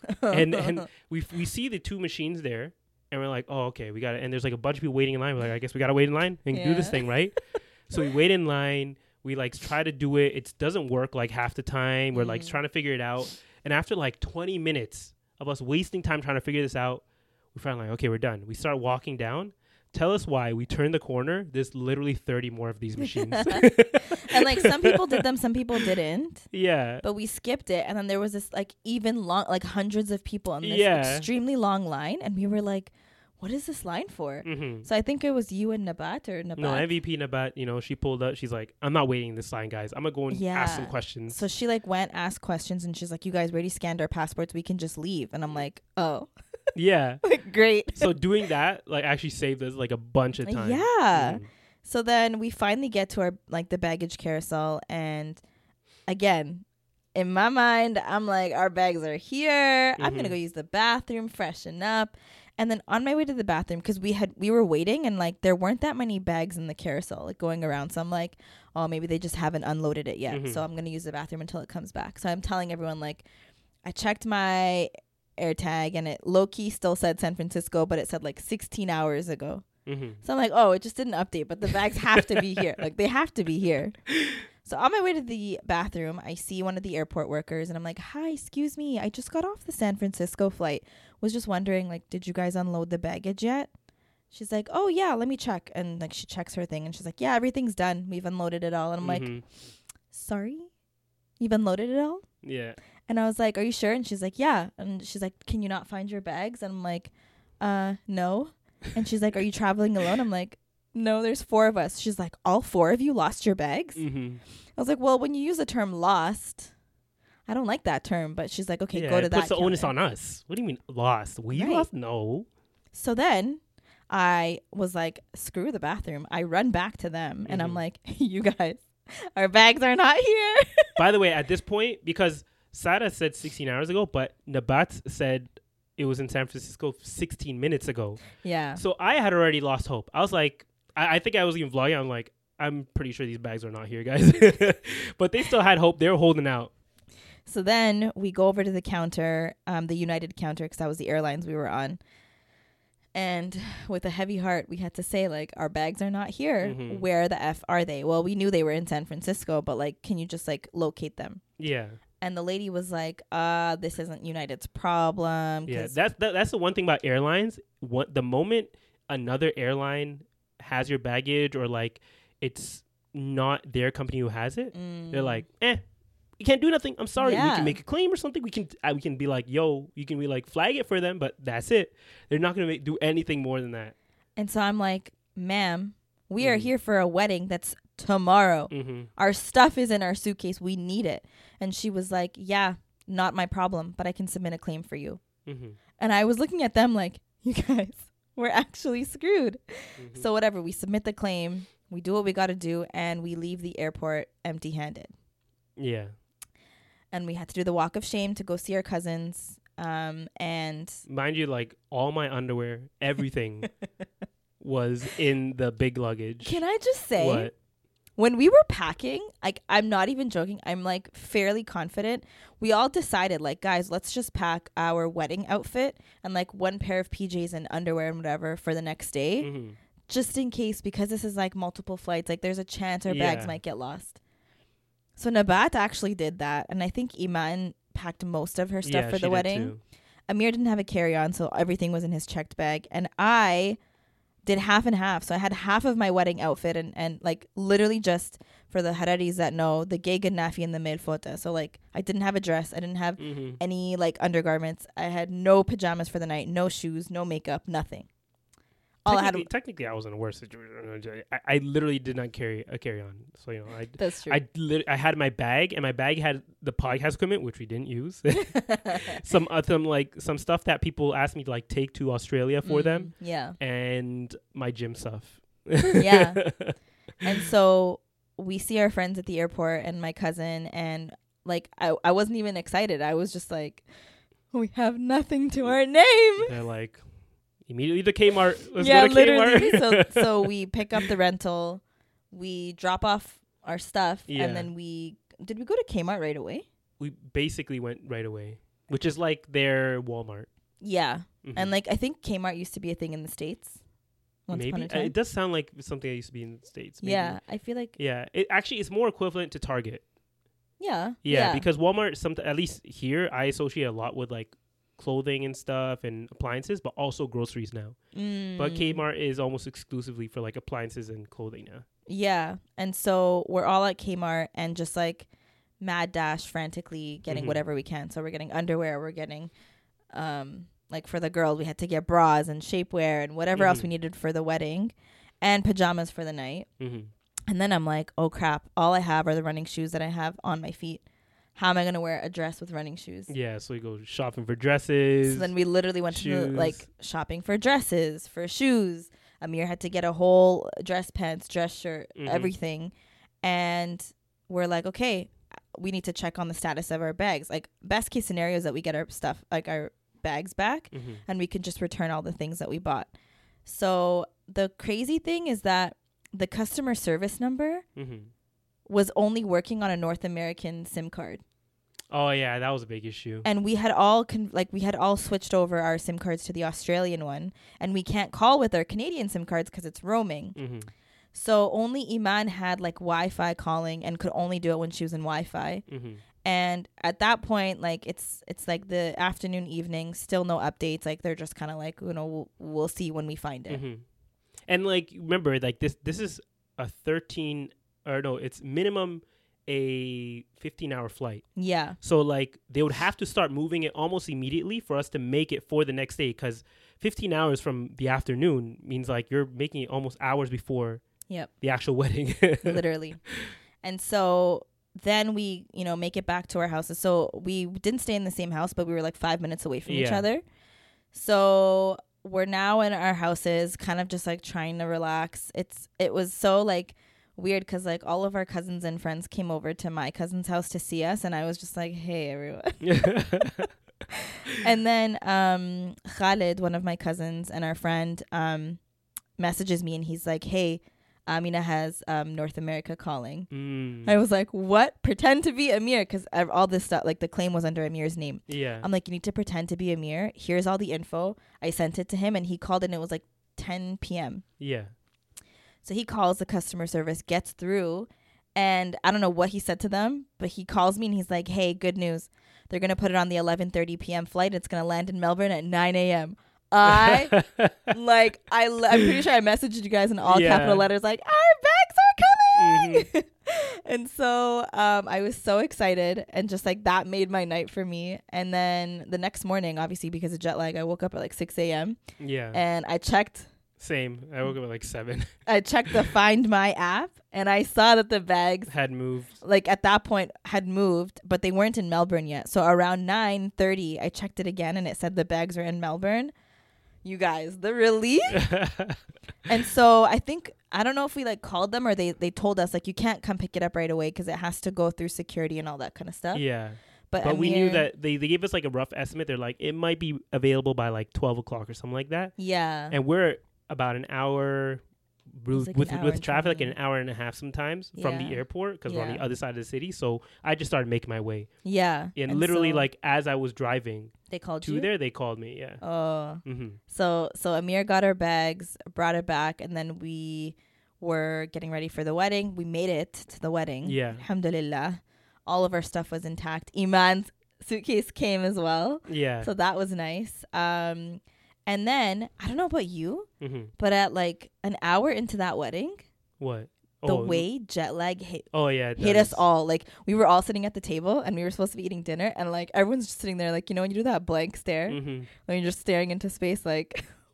and we see the two machines there, and we're like, oh, okay, we got it. And there's like a bunch of people waiting in line. We're like, I guess we got to wait in line and do this thing, right? So we wait in line. We like try to do it. It doesn't work like half the time. We're like trying to figure it out. And after like 20 minutes of us wasting time trying to figure this out, we finally like, okay, we're done. We start walking down. Tell us why. We turn the corner. There's literally 30 more of these machines. And like some people did them, some people didn't. Yeah. But we skipped it. And then there was this like even long, like hundreds of people in this extremely long line. And we were like, what is this line for? So I think it was you and Nabat or Nabat. No, MVP Nabat, you know, she pulled up. She's like, I'm not waiting in this line, guys. I'm going to go and ask some questions. So she like went, asked questions. And she's like, you guys already scanned our passports. We can just leave. And I'm like, oh. Yeah. Like, great. So doing that like actually saved us like a bunch of time. Yeah. So then we finally get to our like the baggage carousel, and again, in my mind, I'm like, our bags are here. I'm gonna go use the bathroom, freshen up. And then on my way to the bathroom, because we were waiting and like there weren't that many bags in the carousel like going around. So I'm like, oh, maybe they just haven't unloaded it yet. So I'm gonna use the bathroom until it comes back. So I'm telling everyone like, I checked my AirTag and it low-key still said San Francisco, but it said like 16 hours ago. So I'm like, oh, it just didn't update, but the bags have to be here. Like they have to be here. So on my way to the bathroom, I see one of the airport workers and I'm like, hi, excuse me, I just got off the San Francisco flight. Was just wondering, like, did you guys unload the baggage yet? She's like, oh yeah, let me check. And like she checks her thing and she's like, yeah, everything's done. We've unloaded it all. And I'm like, sorry? You've unloaded it all? Yeah. And I was like, are you sure? And she's like, yeah. And she's like, can you not find your bags? And I'm like, no. And she's like, are you traveling alone? I'm like, no, there's 4 of us. She's like, all 4 of you lost your bags? I was like, well, when you use the term lost, I don't like that term. But she's like, okay, go to that. It puts the onus on us. What do you mean lost? We lost? No. So then I was like, screw the bathroom. I run back to them and I'm like, you guys, our bags are not here. By the way, at this point, because Sada said 16 hours ago, but Nabat said it was in San Francisco 16 minutes ago. Yeah. So I had already lost hope. I was like, I think I was even vlogging. I'm like, I'm pretty sure these bags are not here, guys. But they still had hope. They were holding out. So then we go over to the counter, the United counter, because that was the airlines we were on. And with a heavy heart, we had to say, like, our bags are not here. Where the F are they? Well, we knew they were in San Francisco, but, like, can you just, like, locate them? Yeah. And the lady was like, this isn't United's problem. Yeah, that's the one thing about airlines. The moment another airline has your baggage or, like, it's not their company who has it, they're like, you can't do nothing. I'm sorry. Yeah. We can make a claim or something. We can be like, yo, you can be like, flag it for them, but that's it. They're not going to do anything more than that. And so I'm like, ma'am, we are here for a wedding that's tomorrow. Our stuff is in our suitcase. We need it. And she was like, yeah, not my problem, but I can submit a claim for you. And I was looking at them like, you guys, we're actually screwed. So whatever, we submit the claim, we do what we got to do, and we leave the airport empty-handed. Yeah. And we had to do the walk of shame to go see our cousins. And mind you, like, all my underwear, everything was in the big luggage. Can I just say, when we were packing, like, I'm not even joking, I'm like fairly confident. We all decided, like, guys, let's just pack our wedding outfit and like 1 pair of PJs and underwear and whatever for the next day, just in case, because this is like multiple flights, like there's a chance our bags might get lost. So Nabat actually did that, and I think Iman packed most of her stuff for the wedding. Amir didn't have a carry-on, so everything was in his checked bag, and I did half and half. So I had half of my wedding outfit and like literally just, for the Hararis that know, the gay Nafi and the Melfota. So like I didn't have a dress, I didn't have any like undergarments, I had no pajamas for the night, no shoes, no makeup, nothing. Technically, I was in a worse situation. I literally did not carry a carry-on. So, that's true. I had my bag, and my bag had the podcast equipment, which we didn't use. some stuff that people asked me to like take to Australia for them. Yeah. And my gym stuff. Yeah. And so we see our friends at the airport and my cousin, and like I wasn't even excited. I was just like, we have nothing to our name. They're like, immediately to Kmart. Let's go to literally. Kmart. So we pick up the rental, we drop off our stuff, and then did we go to Kmart right away? We basically went right away, which is like their Walmart. Yeah. And like I think Kmart used to be a thing in the States. Maybe it does sound like something that used to be in the States. Maybe. Yeah, I feel like it actually is more equivalent to Target. Yeah, because Walmart, at least here, I associate a lot with like clothing and stuff and appliances, but also groceries now. But Kmart is almost exclusively for like appliances and clothing now. Yeah, and so we're all at Kmart and just like mad dash frantically getting whatever we can. So we're getting underwear, we're getting like for the girls we had to get bras and shapewear and whatever else we needed for the wedding, and pajamas for the night. And then I'm like, oh crap, all I have are the running shoes that I have on my feet. How am I going to wear a dress with running shoes? Yeah, so we go shopping for dresses. So then we literally went to like shopping for dresses, for shoes. Amir had to get a whole dress pants, dress shirt, everything. And we're like, okay, we need to check on the status of our bags. Like best case scenario is that we get our stuff, like our bags back, and we can just return all the things that we bought. So the crazy thing is that the customer service number was only working on a North American SIM card. Oh yeah, that was a big issue. And we had all switched over our SIM cards to the Australian one, and we can't call with our Canadian SIM cards because it's roaming. So only Iman had like Wi-Fi calling and could only do it when she was in Wi-Fi. And at that point, like it's like the afternoon, evening, still no updates. Like they're just kind of like, we'll see when we find it. And like remember, like this is a it's minimum a 15-hour flight. Yeah. So like they would have to start moving it almost immediately for us to make it for the next day, because 15 hours from the afternoon means like you're making it almost hours before the actual wedding. Literally. And so then we, make it back to our houses. So we didn't stay in the same house, but we were like 5 minutes away from each other. So we're now in our houses, kind of just like trying to relax. It was so like weird because like all of our cousins and friends came over to my cousin's house to see us, and I was just like, hey everyone. And then Khalid, one of my cousins and our friend, messages me, and he's like, hey, Amina has North America calling. I was like, what? Pretend to be Amir, because all this stuff, like the claim was under Amir's name. Yeah. I'm like, you need to pretend to be Amir. Here's all the info. I sent it to him, and he called, and it was like 10 p.m. Yeah. So he calls the customer service, gets through, and I don't know what he said to them, but he calls me, and he's like, hey, good news. They're going to put it on the 11:30 p.m. flight. It's going to land in Melbourne at 9 a.m. I'm pretty sure I messaged you guys in all capital letters, like, our bags are coming. And so I was so excited, and just like that made my night for me. And then the next morning, obviously because of jet lag, I woke up at like 6 a.m. Yeah. And I checked. Same. I woke up at like 7. I checked the Find My app, and I saw that the bags had moved. Like at that point had moved, but they weren't in Melbourne yet. So around 9:30, I checked it again, and it said the bags are in Melbourne. You guys, the relief. And so I don't know if we like called them or they told us like, you can't come pick it up right away because it has to go through security and all that kind of stuff. Yeah. But we knew that they gave us like a rough estimate. They're like, it might be available by like 12 o'clock or something like that. Yeah. And we're about an hour with traffic, like an hour and a half sometimes from the airport, because we're on the other side of the city. So I just started making my way. Yeah. And literally so like as I was driving they called to you? There, they called me. Yeah. Oh. So Amir got our bags, brought it back, and then we were getting ready for the wedding. We made it to the wedding. Yeah. Alhamdulillah. All of our stuff was intact. Iman's suitcase came as well. Yeah. So that was nice. And then, I don't know about you, but at like an hour into that wedding, what? The way jet lag hit us all. Like we were all sitting at the table and we were supposed to be eating dinner, and like everyone's just sitting there like, when you do that blank stare, when you're just staring into space like,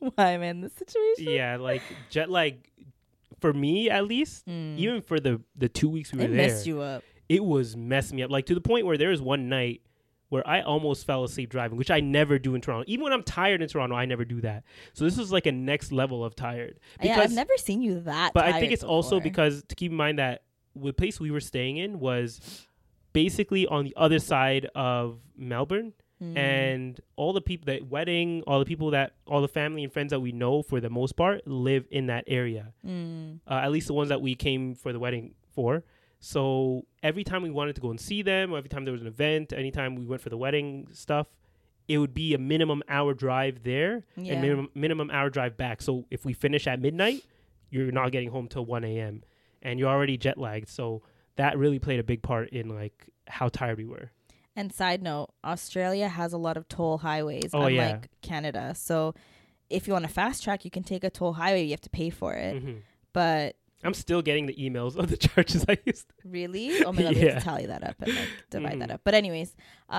why I'm in this situation. Yeah, like jet lag for me at least, even for the 2 weeks we were there. It messed you up. It was messing me up. Like to the point where there was one night where I almost fell asleep driving, which I never do in Toronto. Even when I'm tired in Toronto, I never do that. So this was like a next level of tired. Because, yeah, I've never seen you that But tired I think it's before. also because, to keep in mind that the place we were staying in was basically on the other side of Melbourne. And all the people, that wedding, all the family and friends that we know for the most part live in that area. At least the ones that we came for the wedding for. So every time we wanted to go and see them, or every time there was an event, anytime we went for the wedding stuff, it would be a minimum hour drive there and minimum hour drive back. So if we finish at midnight, you're not getting home till 1 a.m. and you're already jet lagged. So that really played a big part in like how tired we were. And side note, Australia has a lot of toll highways, unlike Canada. So if you want to fast track, you can take a toll highway. You have to pay for it. But I'm still getting the emails of the charges I used. Really? Oh my God, we have to tally that up and like divide that up. But anyways,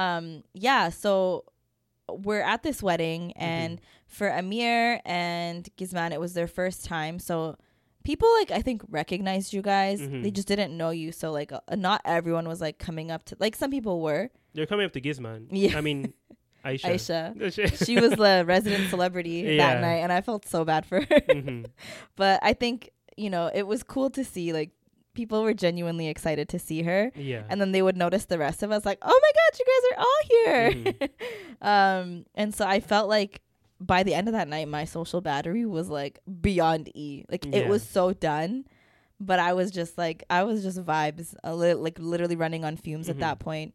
so we're at this wedding, and for Amir and Gizman, it was their first time. So people I think recognized you guys. They just didn't know you. So not everyone was coming up to, some people were. They're coming up to Gizman. Yeah. I mean, Aisha. She was the resident celebrity that night, and I felt so bad for her. But I think, it was cool to see people were genuinely excited to see her. Yeah. And then they would notice the rest of us oh my God, you guys are all here. And so I felt like by the end of that night, my social battery was beyond E. It was so done, but I was just vibes, literally running on fumes at that point.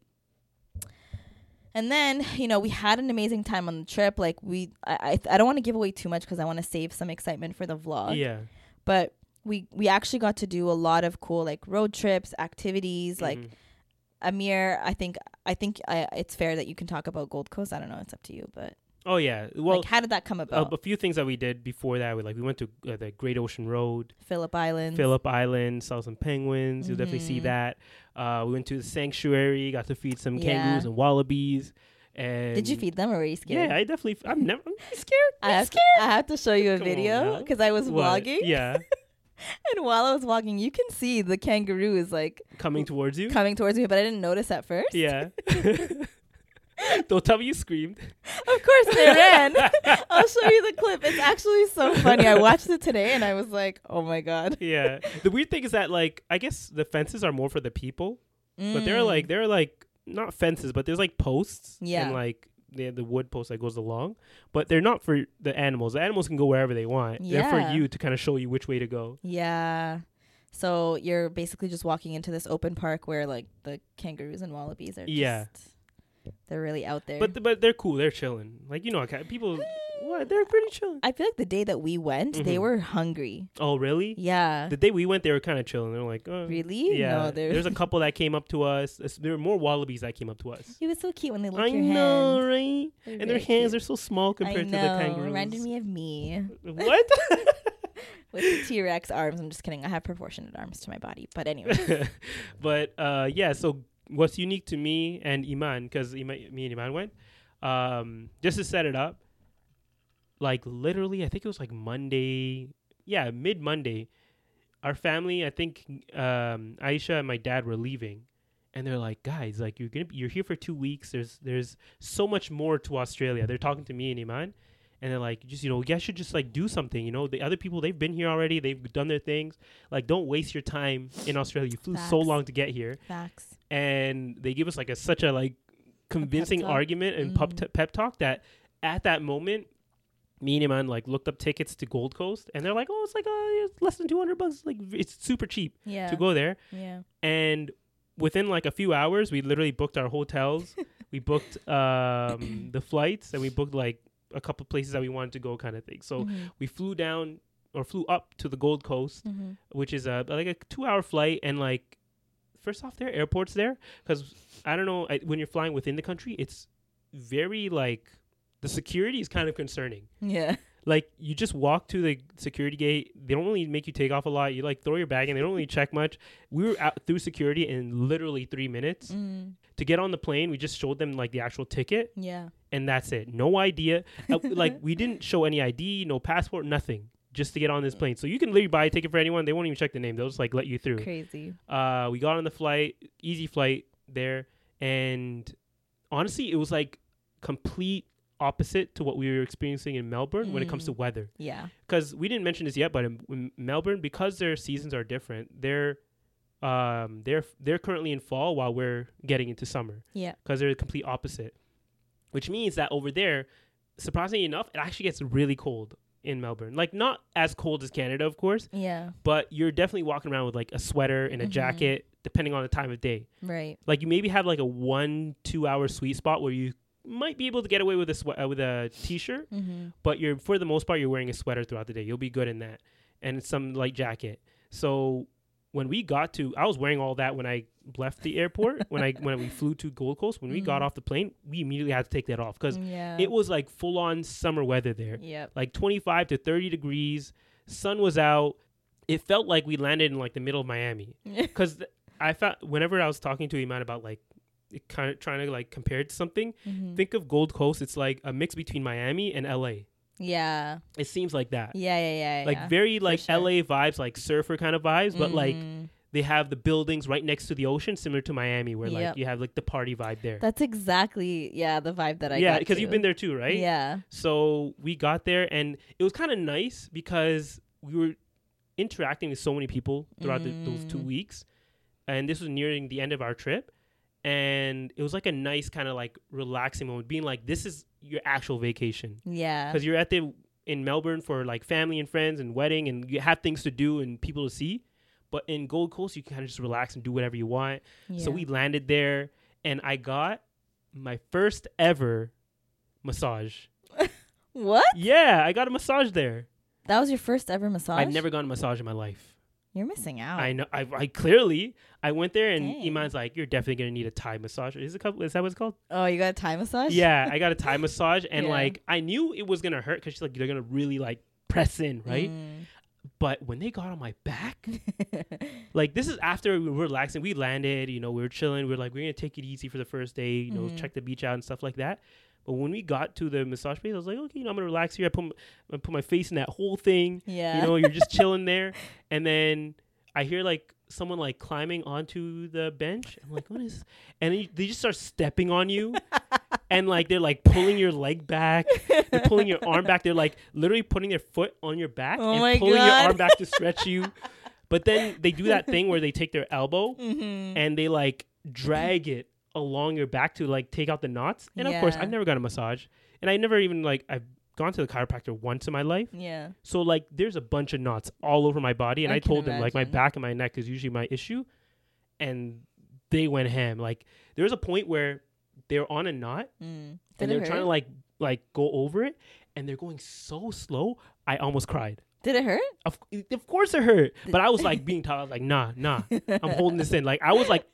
And then, we had an amazing time on the trip. I don't want to give away too much because I want to save some excitement for the vlog. Yeah. But we actually got to do a lot of cool road trips, activities. Amir, I think it's fair that you can talk about Gold Coast. I don't know, it's up to you, but oh yeah, well, how did that come about? A few things that we did before that, we went to the Great Ocean Road, Phillip Island, saw some penguins. You'll definitely see that. We went to the sanctuary, got to feed some kangaroos and wallabies. And did you feed them, or were you scared? Yeah, I'm scared. I have to show you a video because I was vlogging. Yeah. And while I was vlogging, you can see the kangaroos coming towards you, but I didn't notice at first. Yeah. Don't tell me you screamed. Of course they ran. I'll show you the clip. It's actually so funny. I watched it today and I was like, oh my God. Yeah. The weird thing is that I guess the fences are more for the people, but they're not fences, but there's posts. Yeah. And the wood post that goes along, but they're not for the animals. The animals can go wherever they want. Yeah. They're for you to kind of show you which way to go. Yeah. So you're basically just walking into this open park where the kangaroos and wallabies are they're really out there. But they're cool. They're chilling. People, they're pretty chilling. I feel like the day that we went, they were hungry. Oh, really? Yeah. The day we went, they were kind of chilling. They were oh. Really? Yeah. No, there's a couple that came up to us. There were more wallabies that came up to us. It was so cute when they licked your hand. I know, right? And their hands are so small compared to the kangaroos. Reminded me of me. What? With the T-Rex arms. I'm just kidding. I have proportionate arms to my body. But anyway. But yeah, so what's unique to me and Iman, because me and Iman went, just to set it up, literally, I think it was Monday, mid-Monday, our family, I think Aisha and my dad were leaving, and they're like, guys, you're here for 2 weeks. There's so much more to Australia. They're talking to me and Iman, and they're like, just you guys should just do something. The other people, they've been here already. They've done their things. Don't waste your time in Australia. You flew so long to get here. Facts. And they give us such a convincing argument and pep talk that at that moment, me and Iman looked up tickets to Gold Coast, and they're like, oh, it's less than $200. It's super cheap to go there. Yeah. And within a few hours, we literally booked our hotels. We booked the flights, and we booked a couple places that we wanted to go, kind of thing. So we flew up to the Gold Coast, which is a 2-hour flight, and first off, there are airports there, because I don't know, when you're flying within the country, it's very the security is kind of concerning. Yeah. You just walk to the security gate. They don't really make you take off a lot. You throw your bag in. They don't really check much. We were out through security in literally 3 minutes. To get on the plane, we just showed them the actual ticket. Yeah. and that's it. No idea. Like, we didn't show any ID, no passport, nothing, just to get on this plane. So you can literally buy a ticket for anyone. They won't even check the name. They'll just like let you through. Crazy. We got on the flight, easy flight there, and honestly, it was like complete opposite to what we were experiencing in Melbourne when it comes to weather. Yeah. Because we didn't mention this yet, but in Melbourne, because their seasons are different, they're currently in fall while we're getting into summer. Yeah. Because they're the complete opposite, which means that over there, surprisingly enough, it actually gets really cold in Melbourne. Like, not as cold as Canada, of course. Yeah. But you're definitely walking around with like a sweater and a jacket, depending on the time of day. Right. Like, you maybe have like a 1-2 hour sweet spot where you might be able to get away with a t-shirt, but you're, for the most part, you're wearing a sweater throughout the day. You'll be good in that, and some light jacket. So when we got to, I was wearing all that when I left the airport. when we flew to Gold Coast, when we got off the plane, we immediately had to take that off because it was like full on summer weather there. Yep. Like 25 to 30 degrees, sun was out. It felt like we landed in like the middle of Miami because I felt whenever I was talking to Iman about like kind of trying to like compare it to something, think of Gold Coast. It's like a mix between Miami and LA. Yeah. It seems like that. Yeah. Like very like LA vibes, like surfer kind of vibes, but like they have the buildings right next to the ocean, similar to Miami, where like you have like the party vibe there. That's exactly the vibe that I got. Yeah, because you've been there too, right? Yeah. So we got there, and it was kind of nice because we were interacting with so many people throughout those 2 weeks, and this was nearing the end of our trip. And it was like a nice kind of like relaxing moment, being like, this is your actual vacation. Yeah. Because you're in Melbourne for like family and friends and wedding, and you have things to do and people to see. But in Gold Coast, you can kind of just relax and do whatever you want. Yeah. So we landed there, and I got my first ever massage. What? Yeah, I got a massage there. That was your first ever massage? I've never gotten a massage in my life. You're missing out. I know. I clearly, I went there and Iman's like, you're definitely going to need a Thai massage. Is that what it's called? Oh, you got a Thai massage? Yeah, I got a Thai massage. And like, I knew it was going to hurt because she's like, they're going to really like press in, right? But when they got on my back, like this is after we were relaxing. We landed, we were chilling. We were like, we're going to take it easy for the first day, check the beach out and stuff like that. But when we got to the massage place, I was like, okay, I'm going to relax here. I put my face in that whole thing. Yeah. You're just chilling there. And then I hear like someone like climbing onto the bench. I'm like, what is this? And they just start stepping on you. And like, they're like pulling your leg back. They're pulling your arm back. They're like literally putting their foot on your back and pulling your arm back to stretch you. But then they do that thing where they take their elbow and they like drag it along your back to like take out the knots. And of course, I've never got a massage, and I never even like I've gone to the chiropractor once in my life. Yeah. So like there's a bunch of knots all over my body, and I told them like my back and my neck is usually my issue, and they went ham. Like there was a point where they're on a knot and they're trying to like go over it, and they're going so slow. I almost cried. Did it hurt? Of course it hurt, but I was like being taught. I was like, nah, I'm holding this in. Like I was like.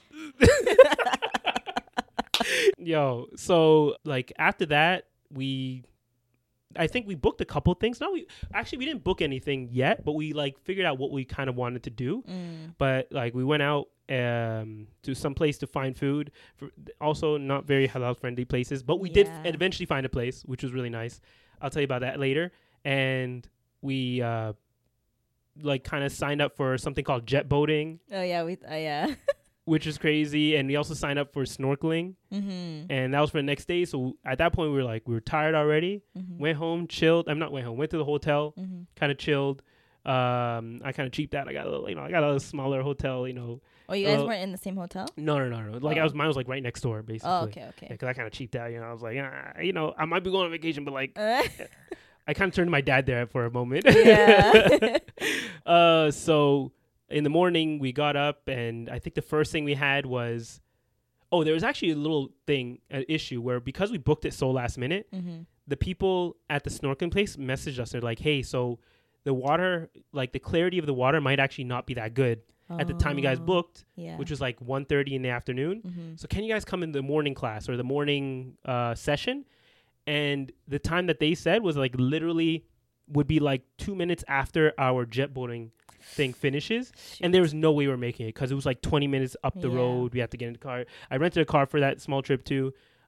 Yo, so like after that, I think we booked a couple of things. We didn't book anything yet, but we like figured out what we kind of wanted to do. But like we went out to some place to find food, also not very halal friendly places, but we did eventually find a place, which was really nice. I'll tell you about that later. And we like kind of signed up for something called jet boating. Oh yeah, which is crazy. And we also signed up for snorkeling. And that was for the next day. So at that point, we were tired already. Went home, chilled. Went to the hotel, kind of chilled. I kind of cheaped out. I got a smaller hotel, Oh, you guys weren't in the same hotel? No. Like mine was like right next door, basically. Oh, okay. Because I kind of cheaped out, I was like, I might be going on vacation, but like, I kind of turned to my dad there for a moment. Yeah. So in the morning, we got up, and I think the first thing we had was, there was actually a little issue where because we booked it so last minute, the people at the snorkeling place messaged us. They're like, hey, so the water, like the clarity of the water might actually not be that good at the time you guys booked, which was like 1:30 in the afternoon. So can you guys come in the morning class or the morning session? And the time that they said was like literally would be like 2 minutes after our jet boating thing finishes. And there was no way we were making it because it was like 20 minutes up the road. We had to get in the car. I rented a car for that small trip too.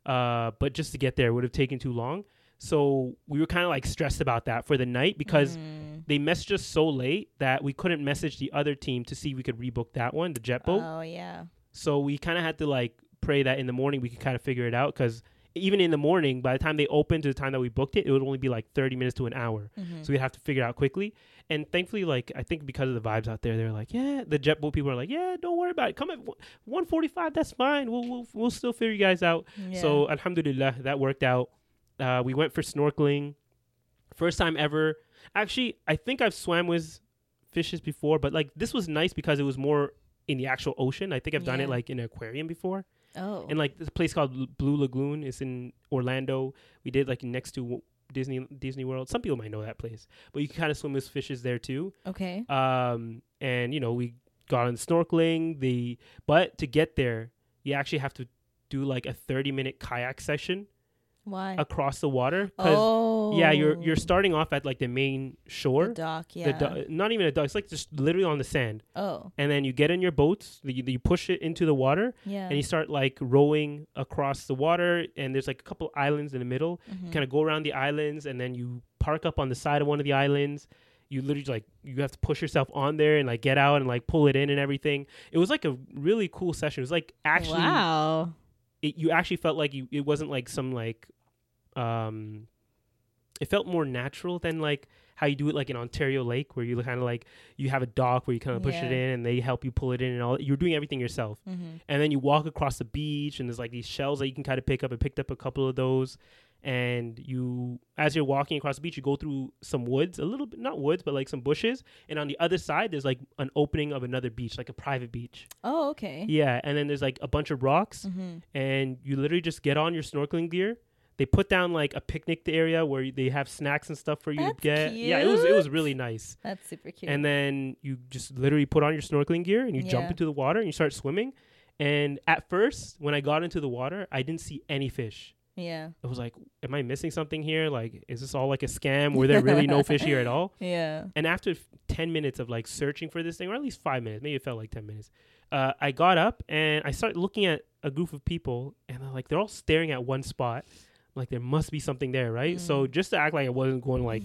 but just to get there would have taken too long. So we were kind of like stressed about that for the night because they messaged us so late that we couldn't message the other team to see if we could rebook that one, the jet boat. Oh, yeah. So we kind of had to like pray that in the morning we could kind of figure it out, because even in the morning, by the time they opened to the time that we booked it, it would only be like 30 minutes to an hour. So we'd have to figure it out quickly. And thankfully, like, I think because of the vibes out there, they're like, yeah, the jet boat people are like, yeah, don't worry about it. Come at 1:45, that's fine. We'll still figure you guys out. Yeah. So alhamdulillah, that worked out. We went for snorkeling. First time ever. Actually, I think I've swam with fishes before, but like this was nice because it was more in the actual ocean. I think I've done it like in an aquarium before. Oh. And like this place called Blue Lagoon is in Orlando. We did like next to Disney World. Some people might know that place, but you can kind of swim with fishes there too. Okay. And you know, we got on snorkeling. But to get there, you actually have to do like a 30-minute kayak session. Why? Across the water. Yeah, you're starting off at like the main shore. The dock, yeah. Not even a dock. It's like just literally on the sand. Oh. And then you get in your boats. You push it into the water. Yeah. And you start like rowing across the water. And there's like a couple islands in the middle. You kind of go around the islands, and then you park up on the side of one of the islands. You literally like you have to push yourself on there and like get out and like pull it in and everything. It was like a really cool session. It was like actually. Wow. You actually felt like it wasn't like some like. It felt more natural than like how you do it like in Ontario Lake, where you kind of like you have a dock where you kind of push it in and they help you pull it in and all. You're doing everything yourself, and then you walk across the beach and there's like these shells that you can kind of pick up. I picked up a couple of those, and as you're walking across the beach, you go through some woods, a little bit, not woods, but like some bushes, and on the other side there's like an opening of another beach, like a private beach. Oh, okay. Yeah, and then there's like a bunch of rocks, and you literally just get on your snorkeling gear. They put down like a picnic area where they have snacks and stuff for you to get. Cute. Yeah, it was really nice. That's super cute. And then you just literally put on your snorkeling gear and you jump into the water and you start swimming. And at first, when I got into the water, I didn't see any fish. Yeah. I was like, am I missing something here? Like, is this all like a scam? Were there really no fish here at all? Yeah. And after 10 minutes of like searching for this thing, or at least 5 minutes, maybe it felt like 10 minutes, I got up and I started looking at a group of people, and they're all staring at one spot. Like, there must be something there, right? So just to act like I wasn't going to like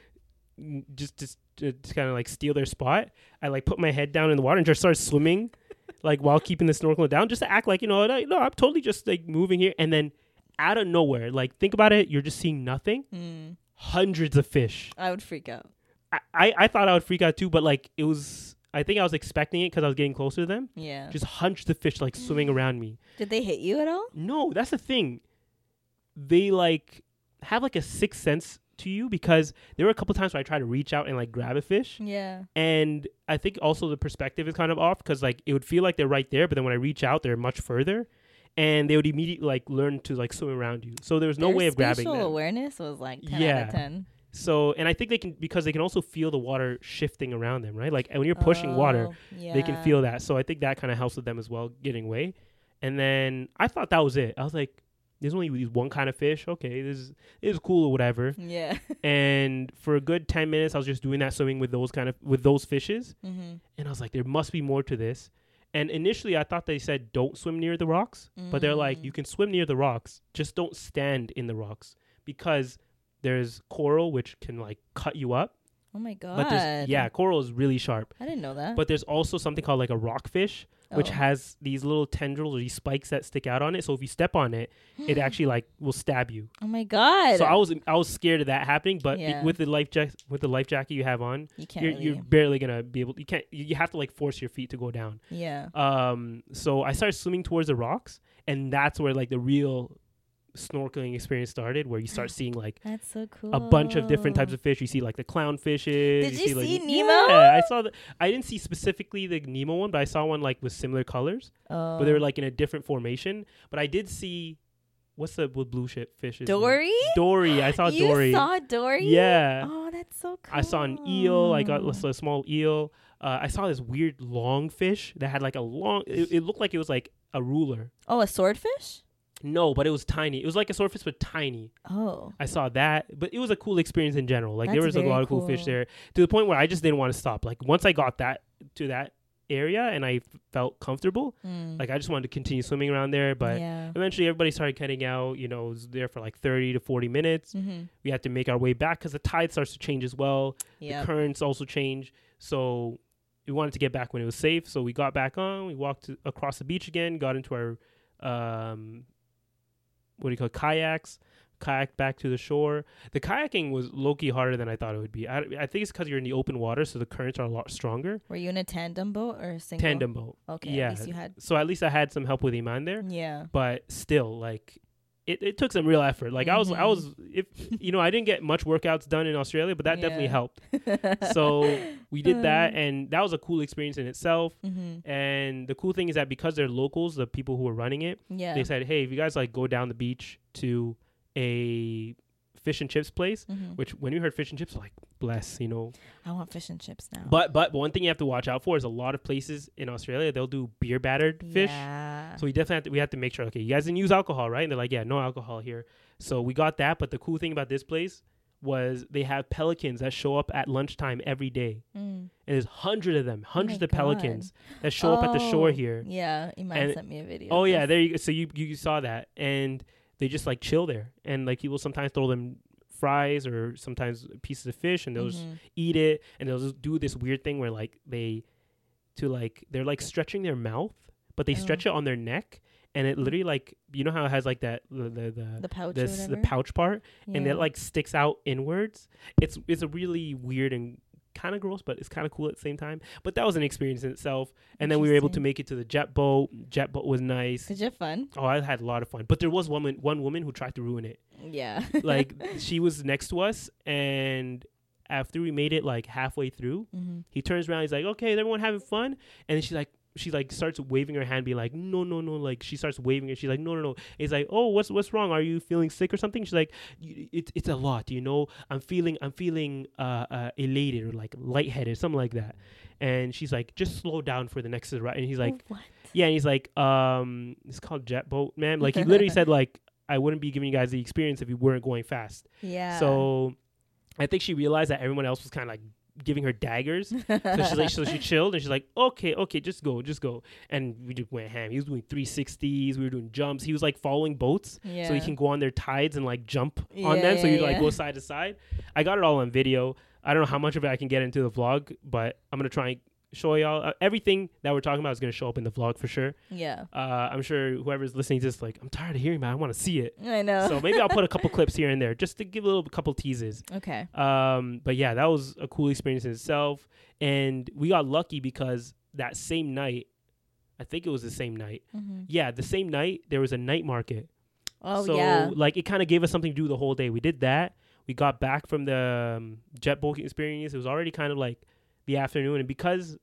just kind of like steal their spot, I like put my head down in the water and just started swimming like while keeping the snorkel down, just to act like, no, I'm totally just like moving here. And then out of nowhere, like, think about it, you're just seeing nothing. Hundreds of fish. I would freak out. I thought I would freak out too, but like I think I was expecting it because I was getting closer to them. Yeah. Just hundreds of fish like swimming around me. Did they hit you at all? No, that's the thing. They like have like a sixth sense to you, because there were a couple times where I tried to reach out and like grab a fish. Yeah. And I think also the perspective is kind of off, because like it would feel like they're right there, but then when I reach out, they're much further, and they would immediately like learn to like swim around you. So there was no way of grabbing them. Spatial awareness was like 10 out of 10. So, and I think they can, because they can also feel the water shifting around them, right? Like when you're pushing water, they can feel that. So I think that kind of helps with them as well, getting away. And then I thought that was it. I was like, there's only one kind of fish. Okay, this is cool or whatever. Yeah. And for a good 10 minutes, I was just doing that, swimming with those fishes. And I was like, there must be more to this. And initially, I thought they said don't swim near the rocks, but they're like, you can swim near the rocks, just don't stand in the rocks, because there's coral which can like cut you up. Oh my god! But coral is really sharp. I didn't know that. But there's also something called like a rockfish, which has these little tendrils or these spikes that stick out on it. So if you step on it, it actually like will stab you. Oh my god! So I was scared of that happening. But with the life jacket you have on, you're barely gonna be able. You have to like force your feet to go down. Yeah. So I started swimming towards the rocks, and that's where like the real snorkeling experience started, where you start seeing like that's so cool, a bunch of different types of fish. You see like the clownfishes. Did you see like, Nemo? Yeah, I saw I didn't see specifically the Nemo one, but I saw one like with similar colors. But they were like in a different formation. But I did see, what's the blue fish? Dory. Dory. I saw Dory. You saw Dory? Yeah. Oh, that's so cool. I saw an eel. I got a small eel. I saw this weird long fish that had like a long. It looked like it was like a ruler. Oh, a swordfish? No, but it was tiny. It was like a swordfish, but tiny. Oh. I saw that. But it was a cool experience in general. Like, there was a lot of cool fish there, to the point where I just didn't want to stop. Like, once I got to that area and I felt comfortable. Like I just wanted to continue swimming around there, but eventually everybody started cutting out. You know, it was there for like 30 to 40 minutes. We had to make our way back because the tide starts to change as well. The currents also change, so we wanted to get back when it was safe. So we got back on, we walked across the beach again, got into our kayaks, kayak back to the shore. The kayaking was low-key harder than I thought it would be. I think it's because you're in the open water, so the currents are a lot stronger. Were you in a tandem boat or a single? Tandem boat. Okay. Yeah. At least you had. So at least I had some help with Iman there. Yeah. But still, like, it took some real effort. Like I was, if you know, I didn't get much workouts done in Australia, but that definitely helped. So we did that, and that was a cool experience in itself. And the cool thing is that because they're locals, the people who were running it, they said, hey, if you guys like go down the beach to a fish and chips place, which when we heard fish and chips, like, bless, you know. I want fish and chips now. But one thing you have to watch out for is a lot of places in Australia, they'll do beer battered fish. So we definitely have to make sure, okay, you guys didn't use alcohol, right? And they're like, yeah, no alcohol here. So we got that. But the cool thing about this place was they have pelicans that show up at lunchtime every day. And there's hundreds of them, hundreds of pelicans that show up at the shore here. Yeah, Iman sent me a video. Oh, yeah, there you go. So you saw that. And they just like chill there, and like people sometimes throw them fries or sometimes pieces of fish, and they'll just eat it, and they'll just do this weird thing where like they're like stretching their mouth, but they stretch it on their neck, and it literally, like, you know how it has like that the pouch the pouch part, and it like sticks out inwards. It's a really weird and kind of gross, but it's kind of cool at the same time. But that was an experience in itself. And then we were able to make it to the jet boat. Jet boat was nice. Did you have fun? Oh, I had a lot of fun. But there was one woman who tried to ruin it. Yeah. Like, she was next to us, and after we made it like halfway through, he turns around, he's like, okay, is everyone having fun? And then she starts waving her hand, being like, no, like she starts waving it. She's like, no. He's like, oh, what's wrong? Are you feeling sick or something? She's like, it's a lot, you know. I'm feeling elated or like lightheaded, something like that. And she's like, just slow down for the next ride. And he's like, what? Yeah. And he's like, it's called jet boat, man. Like, he literally said, like, I wouldn't be giving you guys the experience if you weren't going fast. Yeah. So I think she realized that everyone else was kind of like giving her daggers. So she chilled, and she's like, okay, just go. And we just went ham. He was doing 360s, we were doing jumps. He was like following boats, so he can go on their tides and like jump on them, so you like go side to side. I got it all on video. I don't know how much of it I can get into the vlog, but I'm gonna try and show y'all everything that we're talking about is going to show up in the vlog for sure. Yeah. I'm sure whoever's listening to this, like, I'm tired of hearing about it. I want to see it. I know. So maybe I'll put a couple clips here and there just to give a couple teases. Okay. But yeah, that was a cool experience in itself. And we got lucky because that same night, I think it was the same night. Yeah, the same night, there was a night market. Oh, so, yeah. Like, it kind of gave us something to do the whole day. We did that. We got back from the jet boat experience. It was already kind of like the afternoon, and because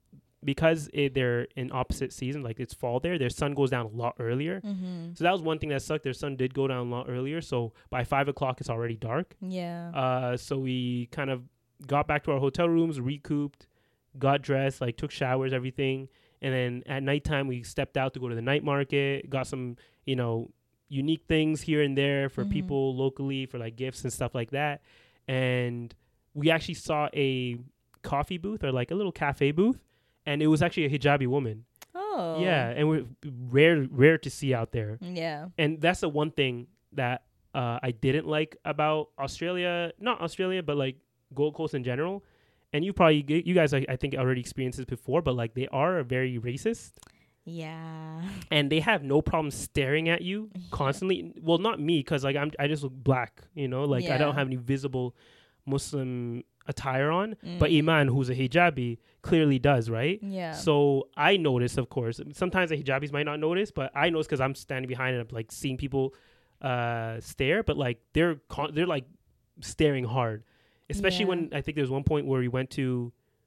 they're in opposite season, like it's fall there, their sun goes down a lot earlier. So that was one thing that sucked. Their sun did go down a lot earlier, so by 5 o'clock it's already dark. Yeah. So we kind of got back to our hotel rooms, recouped, got dressed, like took showers, everything, and then at nighttime we stepped out to go to the night market, got some, you know, unique things here and there for people locally for like gifts and stuff like that. And we actually saw a coffee booth, or like a little cafe booth, and it was actually a hijabi woman. Oh. Yeah, and we're rare to see out there. Yeah. And that's the one thing that I didn't like about Australia, not Australia, but like Gold Coast in general. And you guys, I think already experienced this before, but like they are very racist. Yeah. And they have no problem staring at you constantly. Well, not me, because like I just look black, you know, like I don't have any visible Muslim attire on, but Iman, who's a hijabi, clearly does, right? Yeah. So I notice, of course, sometimes the hijabis might not notice, but I notice because I'm standing behind and I'm like seeing people stare, but like they're like staring hard, especially when I think there's one point where we went to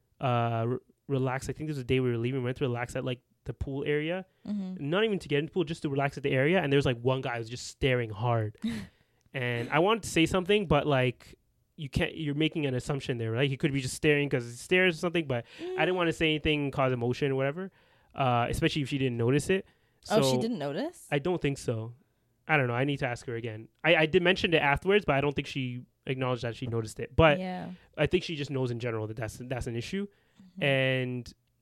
relax. I think there's a day we were leaving. We went to relax at like the pool area, not even to get in the pool, just to relax at the area. And there's like one guy who's just staring hard, and I wanted to say something, but like you're making an assumption there, right? He could be just staring because he stares or something, but I didn't want to say anything, cause emotion or whatever, especially if she didn't notice it. So she didn't notice? I don't think so. I don't know. I need to ask her again. I did mention it afterwards, but I don't think she acknowledged that she noticed it. But I think she just knows in general that that's an issue. And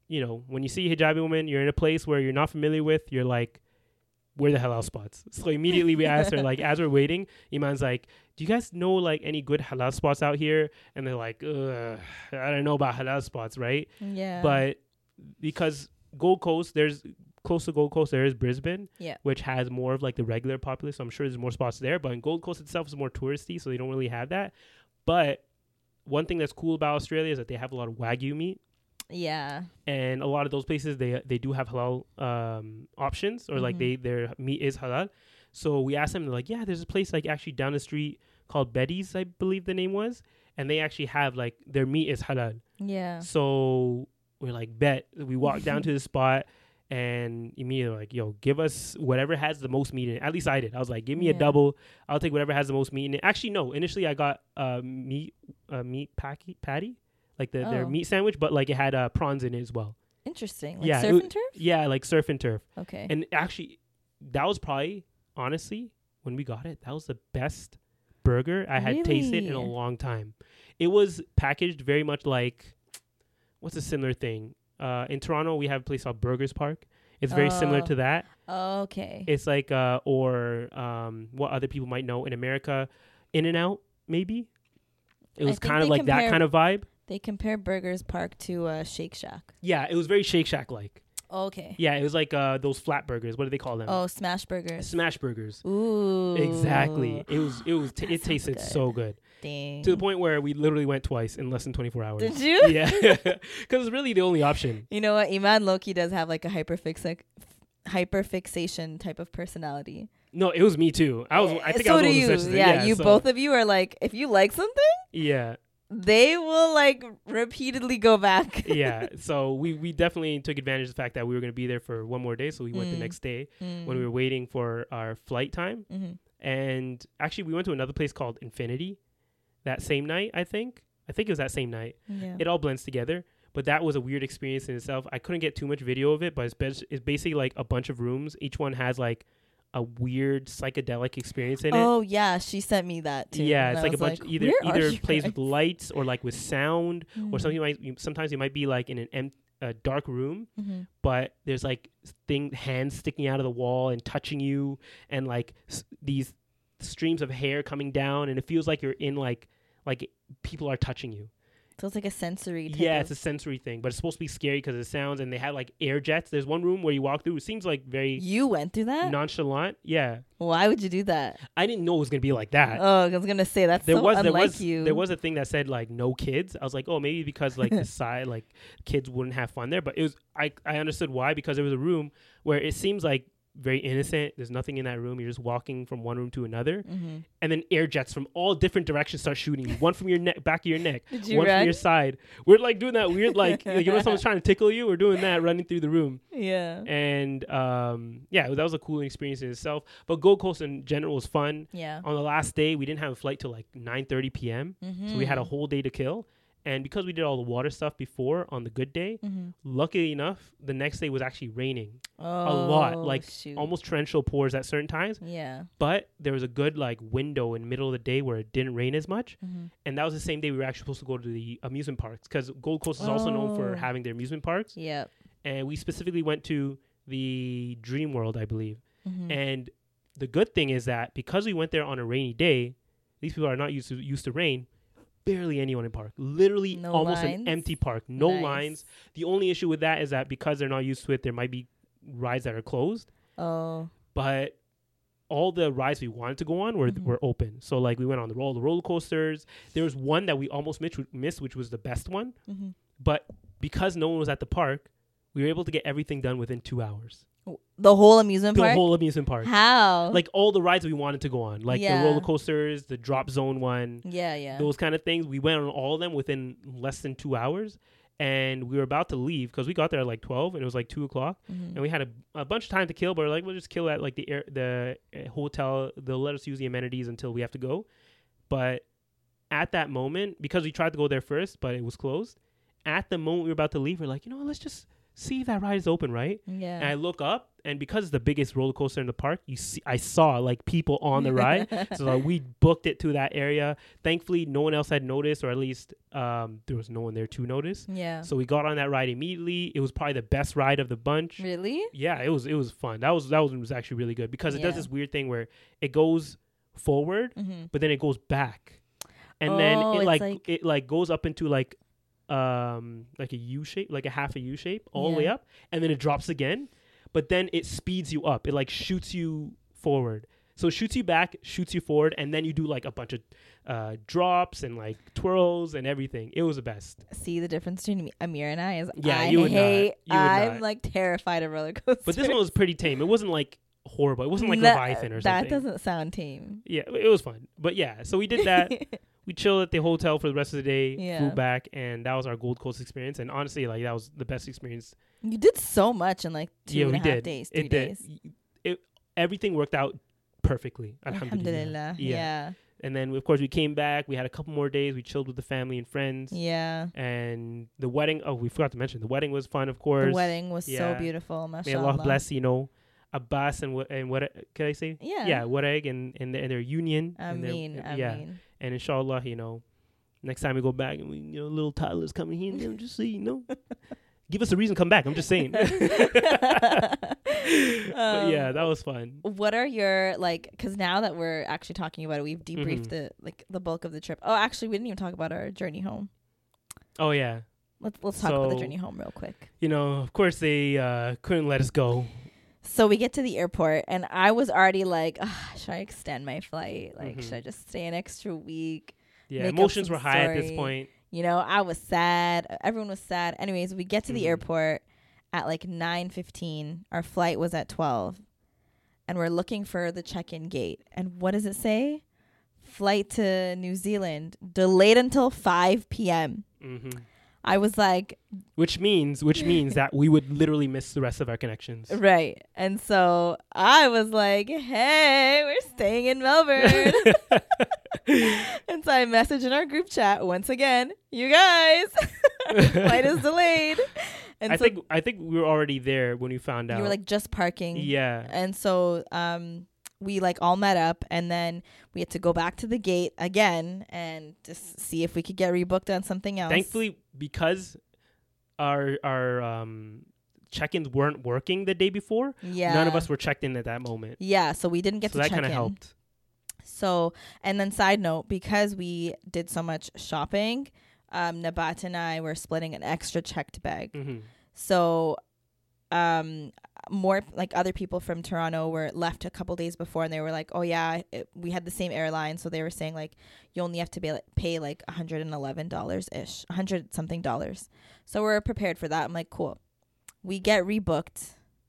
when you see a hijabi woman, you're in a place where you're not familiar with, you're like, where the halal spots? So immediately we asked her, like, as we're waiting, Iman's like, do you guys know like any good halal spots out here? And they're like, I don't know about halal spots, right? Yeah. But because Gold Coast, close to Gold Coast, there is Brisbane, which has more of like the regular populace. So I'm sure there's more spots there. But in Gold Coast itself is more touristy, so they don't really have that. But one thing that's cool about Australia is that they have a lot of Wagyu meat. Yeah. And a lot of those places, they do have halal options, or like their meat is halal. So we asked them, they're like, yeah, there's a place like actually down the street called Betty's, I believe the name was. And they actually have like their meat is halal. Yeah. So we're like, bet. We walked down to the spot and immediately like, yo, give us whatever has the most meat in it. At least I did. I was like, give me a double. I'll take whatever has the most meat in it. Actually, no. Initially, I got meat patty. Like their meat sandwich, but like it had prawns in it as well. Interesting. Like surf and turf? Yeah, like surf and turf. Okay. And actually, that was probably, honestly, when we got it, that was the best burger I had tasted in a long time. It was packaged very much like, what's a similar thing? In Toronto, we have a place called Burgers Park. It's very similar to that. Okay. It's like, or what other people might know in America, In-N-Out, maybe? It was kind of like that kind of vibe. They compare Burgers Park to Shake Shack. Yeah, it was very Shake Shack-like. Okay. Yeah, it was like those flat burgers. What do they call them? Oh, smash burgers. Smash burgers. Ooh. Exactly. It tasted so good. Dang. To the point where we literally went twice in less than 24 hours. Did you? Yeah. Because it's really the only option. You know what? Iman Loki does have like a hyperfixation type of personality. No, it was me too. I think so I was do one you. of the Yeah, both of you are like, if you like something, yeah, they will like repeatedly go back. Yeah. So we definitely took advantage of the fact that we were going to be there for one more day. So we went the next day when we were waiting for our flight time. And actually, we went to another place called Infinity that same night, I think. It was that same night. Yeah. It all blends together. But that was a weird experience in itself. I couldn't get too much video of it, but it's basically like a bunch of rooms. Each one has like a weird psychedelic experience in it. Oh yeah, she sent me that too. Yeah, it's like a bunch either plays with lights or like with sound or something. Sometimes you might be like in a dark room, but there's like hands sticking out of the wall and touching you, and like these streams of hair coming down, and it feels like you're in like people are touching you. So it's like a sensory type. Yeah, it's a sensory thing, but it's supposed to be scary because of the sounds, and they have like air jets. There's one room where you walk through. It seems like very... You went through that? Nonchalant, yeah. Why would you do that? I didn't know it was going to be like that. Oh, I was going to say, that's unlike you. There was a thing that said like no kids. I was like, oh, maybe because like the side, like kids wouldn't have fun there. But it was, I understood why, because there was a room where it seems like very innocent. There's nothing in that room. You're just walking from one room to another, and then air jets from all different directions start shooting you. One from your neck, back of your neck. One from your side. We're like doing that weird, like you know, someone's trying to tickle you. We're doing that, running through the room. Yeah. And yeah, that was a cool experience in itself. But Gold Coast in general was fun. Yeah. On the last day, we didn't have a flight till like 9:30 p.m. So we had a whole day to kill. And because we did all the water stuff before on the good day, luckily enough, the next day was actually raining a lot, like almost torrential pours at certain times. Yeah. But there was a good like window in the middle of the day where it didn't rain as much. And that was the same day we were actually supposed to go to the amusement parks, because Gold Coast is also known for having their amusement parks. Yeah. And we specifically went to the Dream World, I believe. And the good thing is that because we went there on a rainy day, these people are not used to rain. Barely anyone in park. Literally almost an empty park. No lines. The only issue with that is that because they're not used to it, there might be rides that are closed. Oh. But all the rides we wanted to go on were open. So like we went on the roller coasters. There was one that we almost missed, which was the best one. But because no one was at the park, we were able to get everything done within 2 hours. The whole amusement park? The whole amusement park. How? Like all the rides we wanted to go on. Like the roller coasters, the drop zone one. Yeah. Those kind of things. We went on all of them within less than 2 hours. And we were about to leave because we got there at like 12 and it was like 2 o'clock. And we had a bunch of time to kill, but we're like, we'll just kill at like the hotel. They'll let us use the amenities until we have to go. But at that moment, because we tried to go there first, but it was closed. At the moment we were about to leave, we're like, you know what, let's just see, that ride is open, right? Yeah. And I look up, and because it's the biggest roller coaster in the park, I saw like people on the ride. So we booked it to that area. Thankfully, no one else had noticed, or at least there was no one there to notice. Yeah. So we got on that ride immediately. It was probably the best ride of the bunch. Really? Yeah, it was fun. That was actually really good because it does this weird thing where it goes forward, but then it goes back, and then it goes up into like a U shape, like a half a U shape, all the way up, and then it drops again, but then it speeds you up. It like shoots you forward. So it shoots you back, shoots you forward, and then you do like a bunch of drops and like twirls and everything. It was the best. See, the difference between Amir and I is I'm like terrified of roller coasters. But this one was pretty tame. It wasn't like horrible. It wasn't like Leviathan or something. That doesn't sound tame. Yeah, it was fun. But yeah, so we did that. We chilled at the hotel for the rest of the day, flew back, and that was our Gold Coast experience. And honestly, like, that was the best experience. You did so much in like 2.5 days, 3 days. Everything worked out perfectly. Alhamdulillah. Yeah. And then, of course, we came back. We had a couple more days. We chilled with the family and friends. Yeah. And the wedding, we forgot to mention, the wedding was fun, of course. The wedding was so beautiful, mashallah. May Allah bless, Abbas and what can I say? Yeah. Wareg and their union. Ameen. Yeah. And inshallah, next time we go back and we, little toddlers coming here, just say, give us a reason to come back. I'm just saying. But yeah, that was fun. What are your because now that we're actually talking about it, we've debriefed the bulk of the trip. Oh, actually, we didn't even talk about our journey home. Oh yeah. Let's talk about the journey home real quick. Of course they couldn't let us go. So we get to the airport, and I was already like, should I extend my flight? Should I just stay an extra week? Yeah, emotions were high at this point. I was sad. Everyone was sad. Anyways, we get to the airport at 9:15. Our flight was at 12. And we're looking for the check-in gate. And what does it say? Flight to New Zealand delayed until 5 p.m. I was like... Which means that we would literally miss the rest of our connections. Right. And so I was like, hey, we're staying in Melbourne. And so I messaged in our group chat once again, you guys, flight is delayed. And I think we were already there when we found out. You were just parking. Yeah. And so we all met up, and then we had to go back to the gate again and just see if we could get rebooked on something else. Thankfully, because our check-ins weren't working the day before, none of us were checked in at that moment. Yeah, so we didn't get to check in. So that kind of helped. So, and then side note, because we did so much shopping, Nabat and I were splitting an extra checked bag. So more other people from Toronto were left a couple days before, and they were like, oh yeah, we had the same airline. So they were saying you only have to pay $111 ish, $100 something. So we're prepared for that. I'm like, cool. We get rebooked.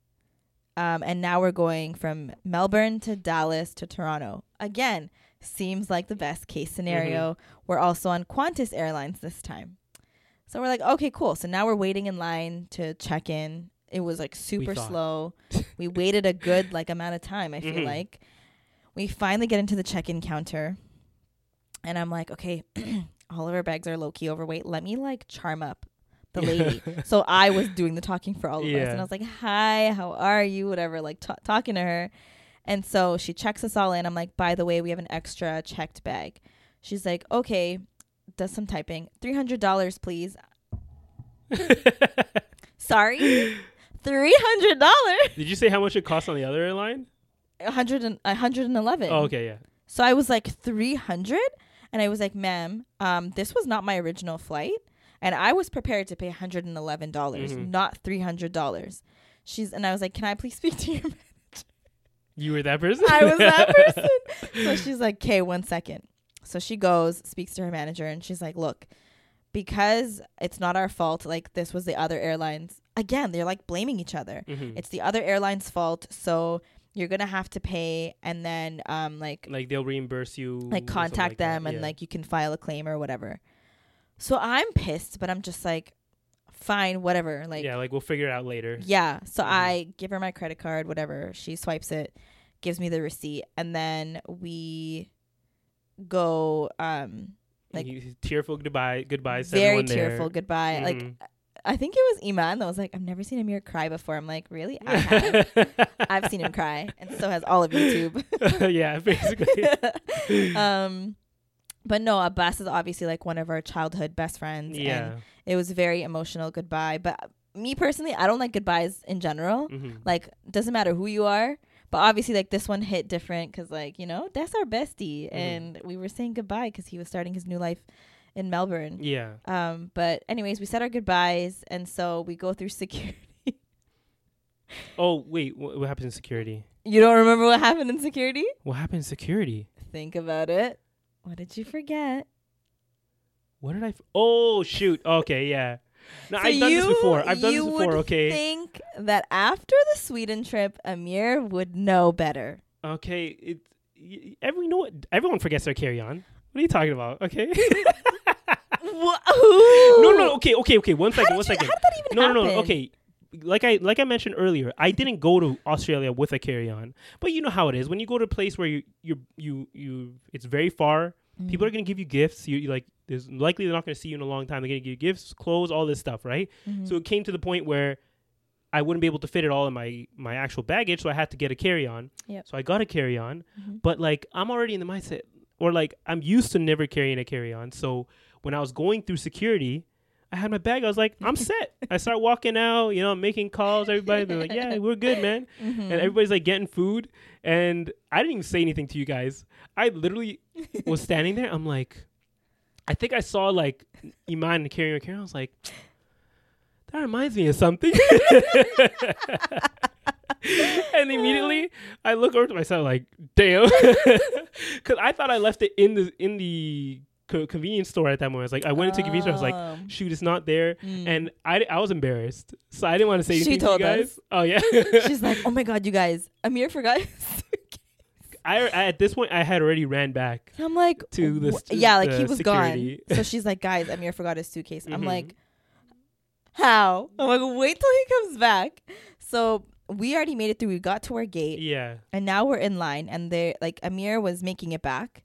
And now we're going from Melbourne to Dallas to Toronto. Again, seems like the best case scenario. We're also on Qantas Airlines this time. So we're like, okay, cool. So now we're waiting in line to check in. It was super slow. We waited a good amount of time, I feel like. We finally get into the check-in counter. And I'm like, okay, all of our bags are low-key overweight. Let me charm up the lady. So I was doing the talking for all of us. And I was like, hi, how are you? Whatever, talking to her. And so she checks us all in. I'm like, by the way, we have an extra checked bag. She's like, okay, does some typing. $300, please. Sorry? $300? Did you say how much it cost on the other airline? 111. Oh, okay, yeah. So I was like, 300? And I was like, ma'am, this was not my original flight. And I was prepared to pay $111, not $300. And I was like, can I please speak to your manager? You were that person? I was that person. So she's like, okay, 1 second. So she goes, speaks to her manager, and she's like, look, because it's not our fault, this was the other airlines. Again, they're blaming each other. It's the other airline's fault. So you're going to have to pay, and then they'll reimburse you. Contact them, and you can file a claim or whatever. So I'm pissed, but I'm just fine, whatever. We'll figure it out later. Yeah. So I give her my credit card, whatever. She swipes it, gives me the receipt, and then we go tearful goodbyes. Very tearful goodbye. I think it was Iman that was like, I've never seen Amir cry before. I'm like, really? I have. I've seen him cry, and so has all of YouTube. Yeah, basically. But no, Abbas is obviously like one of our childhood best friends. Yeah. And it was a very emotional goodbye. But me personally, I don't like goodbyes in general. Like, doesn't matter who you are. But obviously, like, this one hit different because, like, you know, that's our bestie. And we were saying goodbye because he was starting his new life in Melbourne. Yeah. But anyways, we said our goodbyes. And so we go through security. Oh, wait. What happened in security? You don't remember what happened in security? What happened in security? Think about it. What did you forget? What did I... Oh, shoot. Okay, yeah. No, I've done this before. You would think that after the Sweden trip, Amir would know better. Okay. Everyone forgets their carry-on. What are you talking about? Okay. No. Okay. One second. How did that even happen? No. Okay. Like I mentioned earlier, I didn't go to Australia with a carry-on, but you know how it is when you go to a place where you it's very far. People are gonna give you gifts. You like, there's likely they're not gonna see you in a long time. They're gonna give you gifts, clothes, all this stuff, right? So it came to the point where I wouldn't be able to fit it all in my actual baggage, so I had to get a carry-on. Yep. So I got a carry-on, but like I'm already in the mindset, or like I'm used to never carrying a carry-on. So when I was going through security, I had my bag. I was like, I'm set. I start walking out, you know, making calls. Everybody, they're like, yeah, we're good, man. And everybody's like getting food. And I didn't even say anything to you guys. I literally was standing there. I'm like, I think I saw like Iman carrying a carry-on. I was like, that reminds me of something. And immediately I look over to myself like, damn. Because I thought I left it in the convenience store at that moment. I was like, I went into a convenience store. I was like, shoot, it's not there. And I was embarrassed, so I didn't want to say anything to you guys. Us. Oh yeah. She's like, oh my god, you guys, Amir forgot his suitcase. I at this point I had already ran back. So I'm like, to the he was security. Gone. So she's like, guys, Amir forgot his suitcase. I'm like, how? I'm like, wait till he comes back. So we already made it through. We got to our gate. Yeah. And now we're in line, and they like Amir was making it back.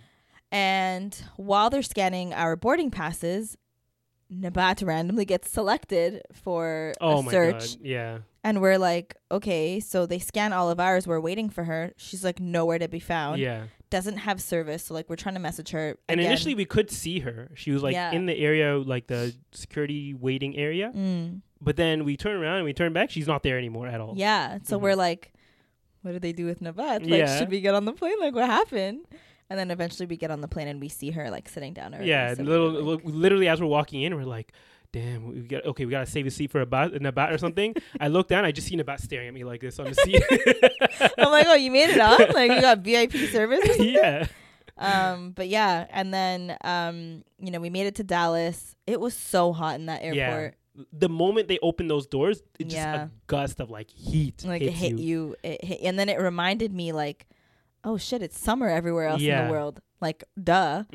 And while they're scanning our boarding passes, Nabat randomly gets selected for a search. God. Yeah. And we're like, okay, so they scan all of ours. We're waiting for her. She's like nowhere to be found. Yeah. Doesn't have service. So like we're trying to message her. And initially we could see her. She was like in the area, like the security waiting area. But then we turn around and we turn back. She's not there anymore at all. Yeah. So we're like, what did they do with Nabat? Like, should we get on the plane? Like, what happened? And then eventually we get on the plane and we see her like sitting down. Yeah, literally as we're walking in, we're like, damn, we got to save a seat for Nabat or something. I look down, I just see Nabat staring at me like this on the seat. I'm like, oh, you made it on? Like, you got VIP service? Yeah. But yeah, and then, you know, we made it to Dallas. It was so hot in that airport. Yeah. The moment they opened those doors, it just a gust of like heat. Like it hit you. And then it reminded me like, oh shit, it's summer everywhere else in the world. Like, duh.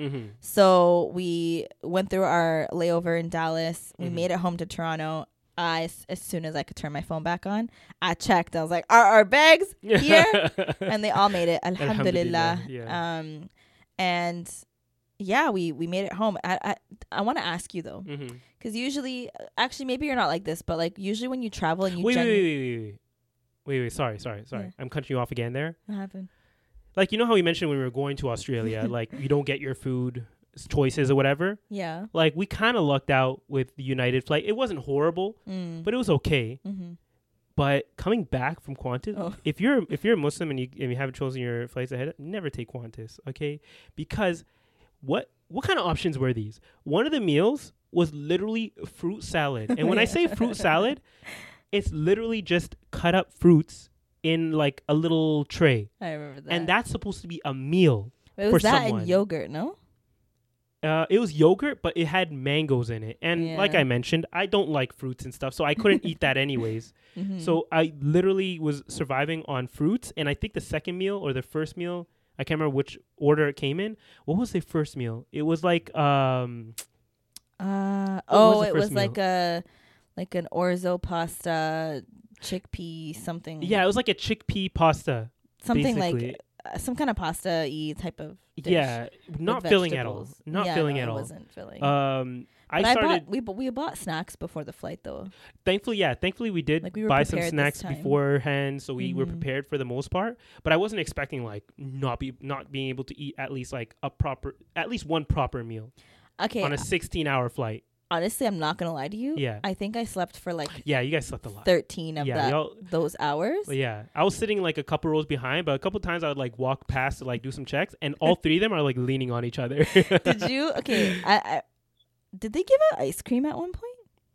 So we went through our layover in Dallas. We made it home to Toronto. As soon as I could turn my phone back on, I checked. I was like, are our bags here? And they all made it. Alhamdulillah. Yeah. And yeah, we made it home. I want to ask you though, because usually, actually, maybe you're not like this, but like usually when you travel and you wait. Sorry. Yeah. I'm cutting you off again there. What happened? Like, you know how we mentioned when we were going to Australia, like you don't get your food choices or whatever. Yeah. Like we kind of lucked out with the United flight. It wasn't horrible, but it was okay. But coming back from Qantas, if you're a Muslim and you haven't chosen your flights ahead, never take Qantas, okay? Because what kind of options were these? One of the meals was literally fruit salad, and when I say fruit salad, it's literally just cut up fruits in like a little tray. I remember that. And that's supposed to be a meal for for that someone. And yogurt, no? It was yogurt, but it had mangoes in it. And like I mentioned, I don't like fruits and stuff, so I couldn't eat that anyways. So I literally was surviving on fruits. And I think the second meal or the first meal, I can't remember which order it came in. What was the first meal? It was like... it was like an orzo pasta, chickpea something. Yeah, it was like a chickpea pasta. Something basically. like some kind of pasta-y type of dish. Yeah, not filling at all. Not filling at all. It wasn't filling. We bought snacks before the flight though. Thankfully we did buy some snacks beforehand, so we were prepared for the most part. But I wasn't expecting like not being able to eat at least like at least one proper meal. Okay. On a 16-hour flight. Honestly, I'm not gonna lie to you. Yeah. I think I slept for like you guys slept a lot. 13 of those hours. Yeah. I was sitting like a couple rows behind, but a couple times I would like walk past to like do some checks, and all three of them are like leaning on each other. Did you? Okay. Did they give out ice cream at one point?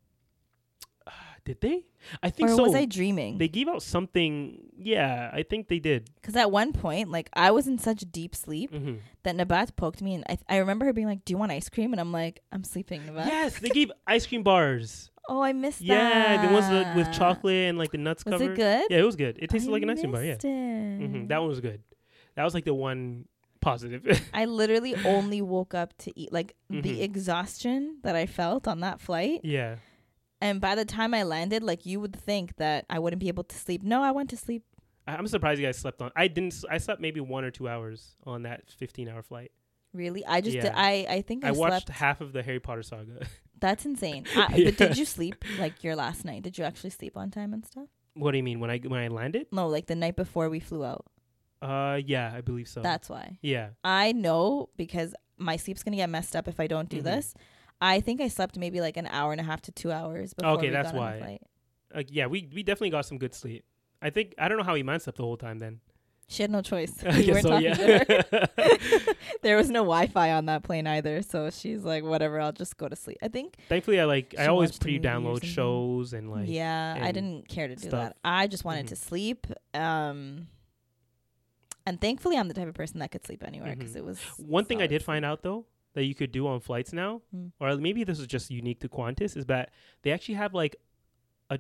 Did they? I think so. Or was I dreaming? They gave out something. Yeah, I think they did. Because at one point, like, I was in such deep sleep that Nabat poked me, and I remember her being like, "Do you want ice cream?" And I'm like, "I'm sleeping, Nabat." Yes, they gave ice cream bars. Oh, I missed that. Yeah, the ones with chocolate and like the nuts covered. Was it good? Yeah, it was good. It tasted like an ice cream bar. Yeah, it. That one was good. That was like the one positive. I literally only woke up to eat. Like, the exhaustion that I felt on that flight. Yeah. And by the time I landed, like, you would think that I wouldn't be able to sleep. No, I went to sleep. I'm surprised you guys slept on. I slept maybe 1 or 2 hours on that 15-hour flight. Really? I just did. I think I watched slept half of the Harry Potter saga. That's insane. But did you sleep like your last night? Did you actually sleep on time and stuff? What do you mean when I landed? No, like the night before we flew out. Yeah, I believe so. That's why. Yeah. I know because my sleep's gonna get messed up if I don't do this. I think I slept maybe like an hour and a half to 2 hours before we got on the flight. Yeah, we definitely got some good sleep. I don't know how Iman slept the whole time then. She had no choice. We weren't talking to her. There was no Wi-Fi on that plane either, so she's like, whatever, I'll just go to sleep. I think. Thankfully, I always pre-download shows and like. Yeah, I didn't care to do that. I just wanted to sleep. And thankfully, I'm the type of person that could sleep anywhere because it was. One thing I did find out though that you could do on flights now, or maybe this is just unique to Qantas, is that they actually have like like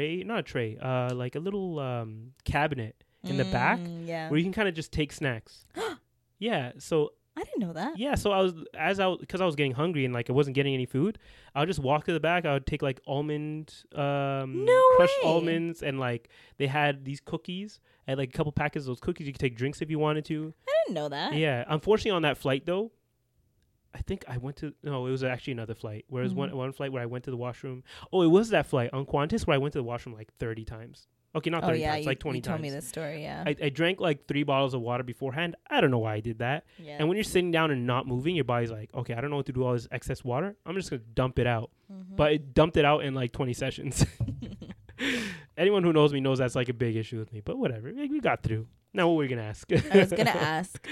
a little cabinet in the back where you can kind of just take snacks. Yeah, so I didn't know that. Yeah, so because I was getting hungry and like I wasn't getting any food, I would just walk to the back. I would take like crushed almonds, and like they had these cookies. I had like a couple packets of those cookies. You could take drinks if you wanted to. I didn't know that. Yeah, unfortunately on that flight though, I think it was actually another flight. Whereas one flight where I went to the washroom. Oh, it was that flight on Qantas where I went to the washroom like 30 times. Okay, not 30 times, like 20 times. You told me this story, yeah. I drank like 3 bottles of water beforehand. I don't know why I did that. Yeah. And when you're sitting down and not moving, your body's like, okay, I don't know what to do with all this excess water. I'm just going to dump it out. But it dumped it out in like 20 sessions. Anyone who knows me knows that's like a big issue with me. But whatever, we got through. Now what were we going to ask? I was going to ask,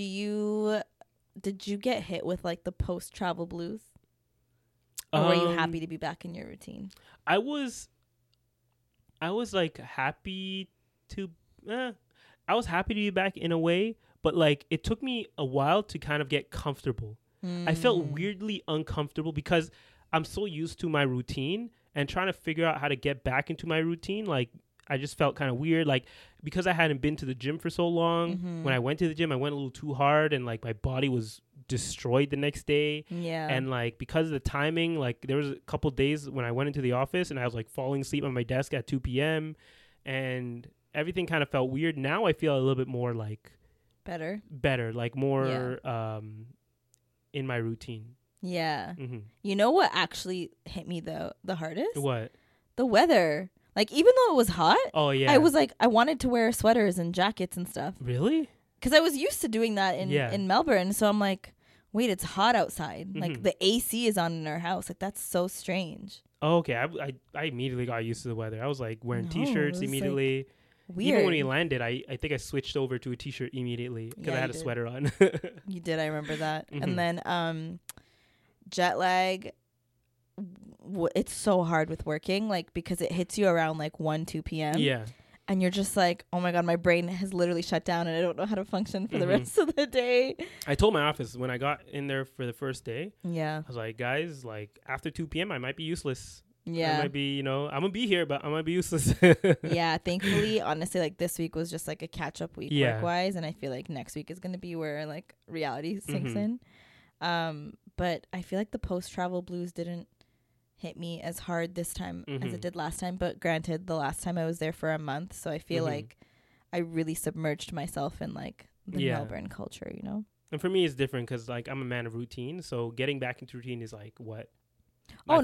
did you get hit with like the post-travel blues? Or were you happy to be back in your routine? I was like happy to be back in a way, but like it took me a while to kind of get comfortable. I felt weirdly uncomfortable because I'm so used to my routine, and trying to figure out how to get back into my routine, like I just felt kind of weird, like because I hadn't been to the gym for so long. When I went to the gym, I went a little too hard, and like my body was destroyed the next day. Yeah. And like because of the timing, like there was a couple days when I went into the office and I was like falling asleep on my desk at 2 p.m. and everything kind of felt weird. Now I feel a little bit more like better, like more in my routine. Yeah. You know what actually hit me the hardest? What? The weather. Like, even though it was hot, I was like, I wanted to wear sweaters and jackets and stuff. Really? Because I was used to doing that in Melbourne. So I'm like, wait, it's hot outside. Like, the AC is on in our house. Like, that's so strange. Oh, okay. I immediately got used to the weather. I was like wearing T-shirts immediately. Like, weird. Even when we landed, I think I switched over to a T-shirt immediately because I had a sweater on. You did. I remember that. And then jet lag. It's so hard with working, like, because it hits you around like 1-2 p.m. Yeah. And you're just like, oh my God, my brain has literally shut down and I don't know how to function for the rest of the day. I told my office when I got in there for the first day. Yeah. I was like, guys, like after 2 p.m. I might be useless. Yeah. I might be, I'm going to be here, but I might be useless. Yeah. Thankfully, honestly, like this week was just like a catch up week work-wise. And I feel like next week is going to be where like reality sinks in. But I feel like the post-travel blues didn't hit me as hard this time as it did last time. But granted, the last time I was there for a month. So I feel like I really submerged myself in like the Melbourne culture, you know. And for me, it's different because like I'm a man of routine, so getting back into routine is like what. I'm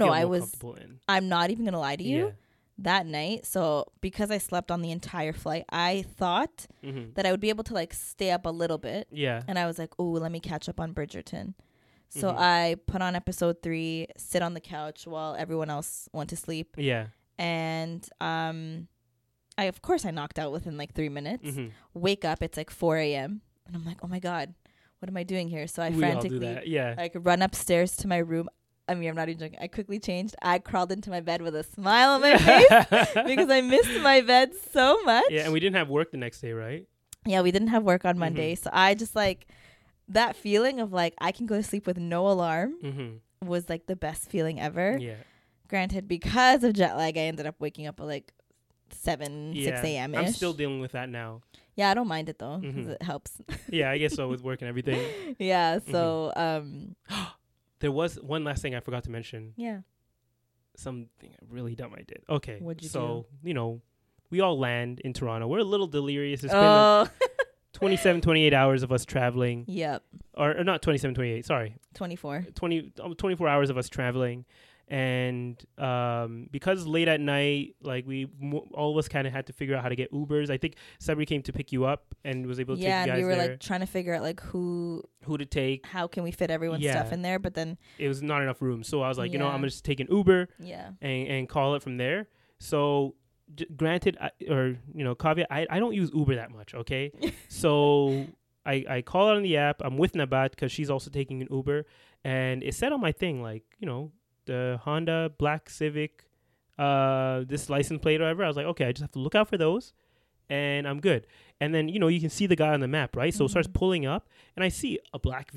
not even gonna lie to you. That night, so because I slept on the entire flight, I thought that I would be able to like stay up a little bit. Yeah. And I was like, oh, let me catch up on Bridgerton. So I put on episode 3, sit on the couch while everyone else went to sleep. Yeah. And I knocked out within like 3 minutes. Wake up, it's like 4 a.m. and I'm like, oh my God, what am I doing here? So I frantically like run upstairs to my room. I mean, I'm not even joking. I quickly changed. I crawled into my bed with a smile on my face because I missed my bed so much. Yeah, and we didn't have work the next day, right? Yeah, we didn't have work on Monday. So I just like that feeling of like I can go to sleep with no alarm was like the best feeling ever. Yeah. Granted, because of jet lag, I ended up waking up at like 6 a.m. I'm still dealing with that now. Yeah, I don't mind it though because it helps. Yeah, I guess so with work and everything. Yeah, so there was one last thing I forgot to mention. Yeah. Something really dumb I did. Okay. What'd you do? So, you know, we all land in Toronto. We're a little delirious. It's been 27, 28 hours of us traveling. Yep. Or not 27, 28. Sorry. 24. 24 hours of us traveling. And because late at night, like all of us kind of had to figure out how to get Ubers. I think somebody came to pick you up and was able to take you guys there. Yeah, and we were like trying to figure out like who to take. How can we fit everyone's stuff in there? But then it was not enough room. So I was like, you know, I'm going to just take an Uber and call it from there. So granted, caveat, I don't use Uber that much, okay? So I call it on the app. I'm with Nabat because she's also taking an Uber. And it said on my thing, like, you know, the Honda Black Civic, this license plate or whatever. I was like, okay, I just have to look out for those and I'm good. And then, you know, you can see the guy on the map, right? So it starts pulling up and I see a black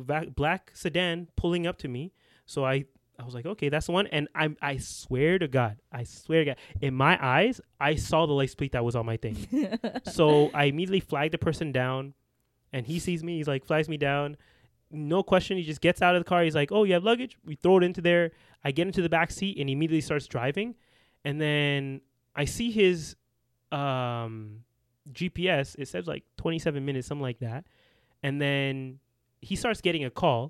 sedan pulling up to me. So I was like, okay, that's the one. And I swear to God, in my eyes, I saw the license plate that was on my thing. So I immediately flagged the person down and he sees me. He's like, flags me down. No question. He just gets out of the car. He's like, oh, you have luggage? We throw it into there. I get into the back seat and he immediately starts driving. And then I see his GPS. It says like 27 minutes, something like that. And then he starts getting a call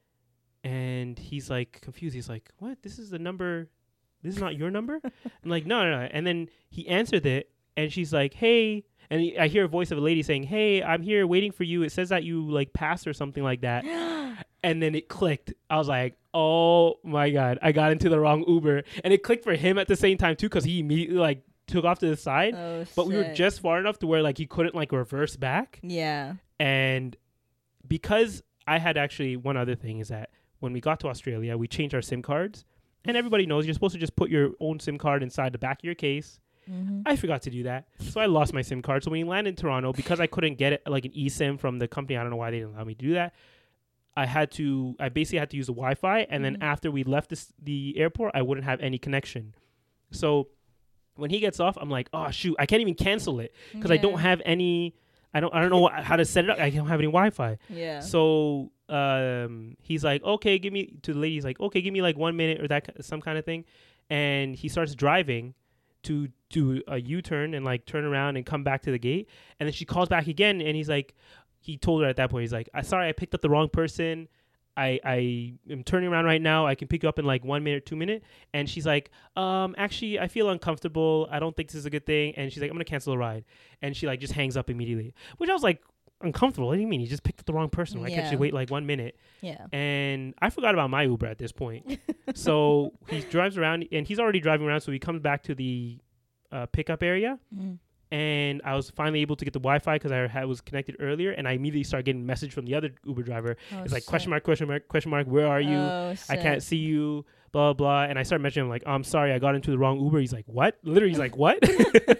and he's like confused. He's like, what? This is the number. This is not your number? I'm like, no. And then he answered it and she's like, hey. And I hear a voice of a lady saying, hey, I'm here waiting for you. It says that you like passed or something like that. And then it clicked. I was like, oh my God, I got into the wrong Uber. And it clicked for him at the same time too, because he immediately like took off to the side. Oh, but we were just far enough to where like he couldn't like reverse back. Yeah. And because I had actually one other thing is that when we got to Australia, we changed our SIM cards. And everybody knows you're supposed to just put your own SIM card inside the back of your case. I forgot to do that. So I lost my SIM card. So when we landed in Toronto, because I couldn't get it like an eSIM from the company, I don't know why they didn't allow me to do that. I basically had to use the Wi-Fi. And then after we left the airport, I wouldn't have any connection. So when he gets off, I'm like, oh shoot, I can't even cancel it because I don't have any, I don't know how to set it up. I don't have any Wi-Fi. Yeah. So he's like, okay, to the lady, he's like, okay, give me like 1 minute or some kind of thing. And he starts driving to do a U-turn and like turn around and come back to the gate. And then she calls back again and he's like, he told her at that point, he's like, sorry, I picked up the wrong person. I am turning around right now. I can pick you up in like 1 minute, 2 minutes. And she's like, actually, I feel uncomfortable. I don't think this is a good thing. And she's like, I'm going to cancel the ride. And she like just hangs up immediately, which I was like, uncomfortable. What do you mean? You just picked up the wrong person. Why can't you wait like 1 minute? Yeah. And I forgot about my Uber at this point. So he drives around and he's already driving around. So he comes back to the pickup area. And I was finally able to get the Wi-Fi because I was connected earlier. And I immediately started getting a message from the other Uber driver. It's like, question mark, where are you? I can't see you, blah, blah. And I started mentioning him like, I'm sorry, I got into the wrong Uber. He's like, what? Literally, he's like, what?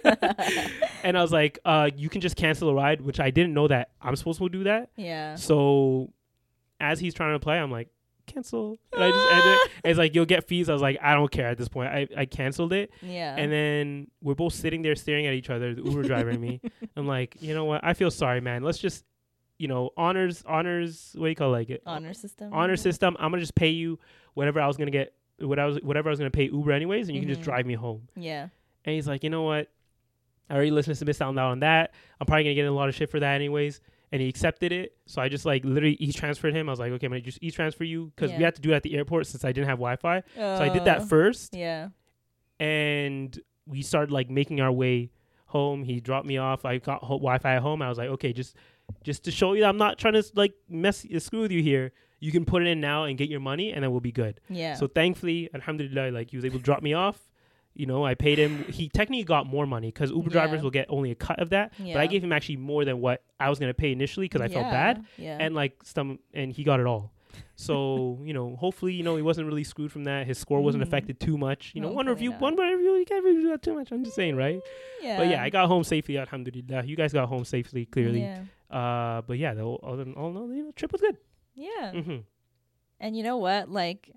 And I was like, you can just cancel a ride, which I didn't know that I'm supposed to do that. Yeah. So as he's trying to play, I'm like, cancel. And I just ended it. It's like, you'll get fees. I was like, I don't care at this point. I canceled it. Yeah. And then we're both sitting there staring at each other, the Uber driver and me. I'm like, you know what? I feel sorry, man. Let's just, honors, what do you call it? Honor system. Honor system. I'm going to just pay you whatever I was going to get, whatever I was going to pay Uber anyways, and you can just drive me home. Yeah. And he's like, you know what? I already listened to Miss Sound Out on that. I'm probably going to get in a lot of shit for that anyways. and he accepted it. So I just like literally e-transferred him. I was like, okay, I'm going to just e-transfer you because we had to do it at the airport since I didn't have Wi-Fi. So I did that first. Yeah. And we started like making our way home. He dropped me off. I got Wi-Fi at home. I was like, okay, just to show you that I'm not trying to like screw with you here. You can put it in now and get your money, and then we'll be good. Yeah. So thankfully, alhamdulillah, like he was able to drop me off. You know, I paid him. He technically got more money because Uber drivers will get only a cut of that. Yeah. But I gave him actually more than what I was going to pay initially because I felt bad. Yeah. And like and he got it all. So, you know, hopefully, you know, he wasn't really screwed from that. His score wasn't affected too much. You know, one review, you can't really do that too much. I'm just saying, right? Yeah. But yeah, I got home safely, alhamdulillah. You guys got home safely, clearly. Yeah. But yeah, all in all, you know, trip was good. Yeah. And you know what? Like,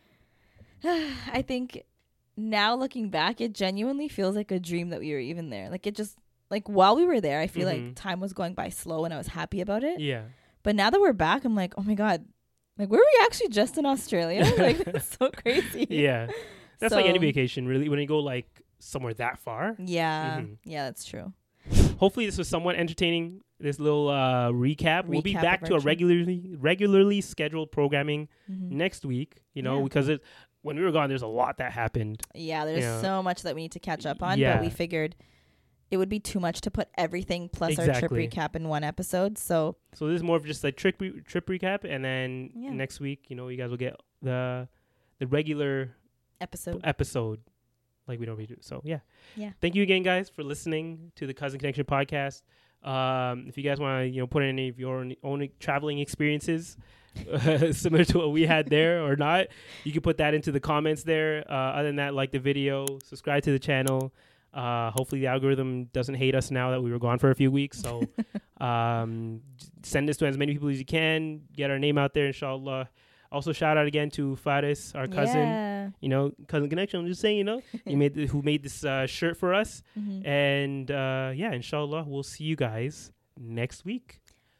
I think now looking back, it genuinely feels like a dream that we were even there. Like, it just, like, while we were there, I feel like time was going by slow and I was happy about it. Yeah. But now that we're back, I'm like, oh my God. Like, were we actually just in Australia? Like, that's so crazy. Yeah. That's like any vacation, really, when you go, like, somewhere that far. Yeah. Yeah, that's true. Hopefully this was somewhat entertaining, this little recap. We'll be back to a regularly scheduled programming next week, you know, because when we were gone, there's a lot that happened. Yeah, there's so much that we need to catch up on, but we figured it would be too much to put everything plus our trip recap in one episode. So this is more of just like trip recap, and then next week, you know, you guys will get the regular episode like we normally do. So yeah. Thank you again, guys, for listening to the Cousin Connection podcast. If you guys want to, you know, put in any of your own traveling experiences similar to what we had there or not, you can put that into the comments there. Other than that, like the video, subscribe to the channel. Hopefully the algorithm doesn't hate us now that we were gone for a few weeks. So send this to as many people as you can. Get our name out there, inshallah. Also, shout out again to Faris, our cousin, you know, Cousin Connection. I'm just saying, you know, who made this shirt for us. And inshallah, we'll see you guys next week.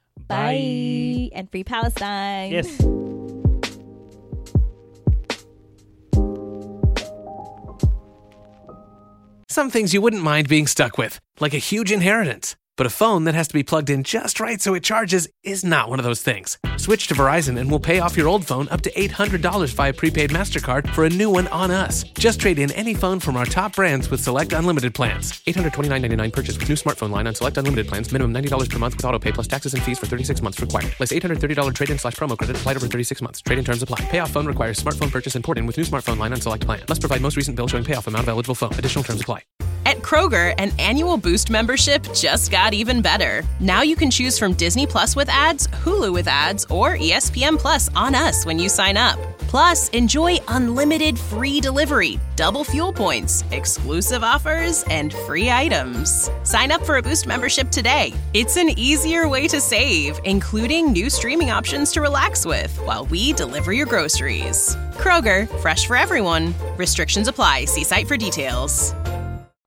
Bye. And free Palestine. Yes. Some things you wouldn't mind being stuck with, like a huge inheritance. But a phone that has to be plugged in just right so it charges is not one of those things. Switch to Verizon and we'll pay off your old phone up to $800 via prepaid MasterCard for a new one on us. Just trade in any phone from our top brands with select unlimited plans. $829.99 purchase with new smartphone line on select unlimited plans. Minimum $90 per month with autopay plus taxes and fees for 36 months required. Less $830 trade-in/promo credit applied over 36 months. Trade-in terms apply. Payoff phone requires smartphone purchase and port-in with new smartphone line on select plan. Must provide most recent bill showing payoff amount of eligible phone. Additional terms apply. At Kroger, an annual Boost membership just got even better. Now you can choose from Disney Plus with ads, Hulu with ads, or ESPN Plus on us when you sign up. Plus, enjoy unlimited free delivery, double fuel points, exclusive offers, and free items. Sign up for a Boost membership today. It's an easier way to save, including new streaming options to relax with while we deliver your groceries. Kroger, fresh for everyone. Restrictions apply. See site for details.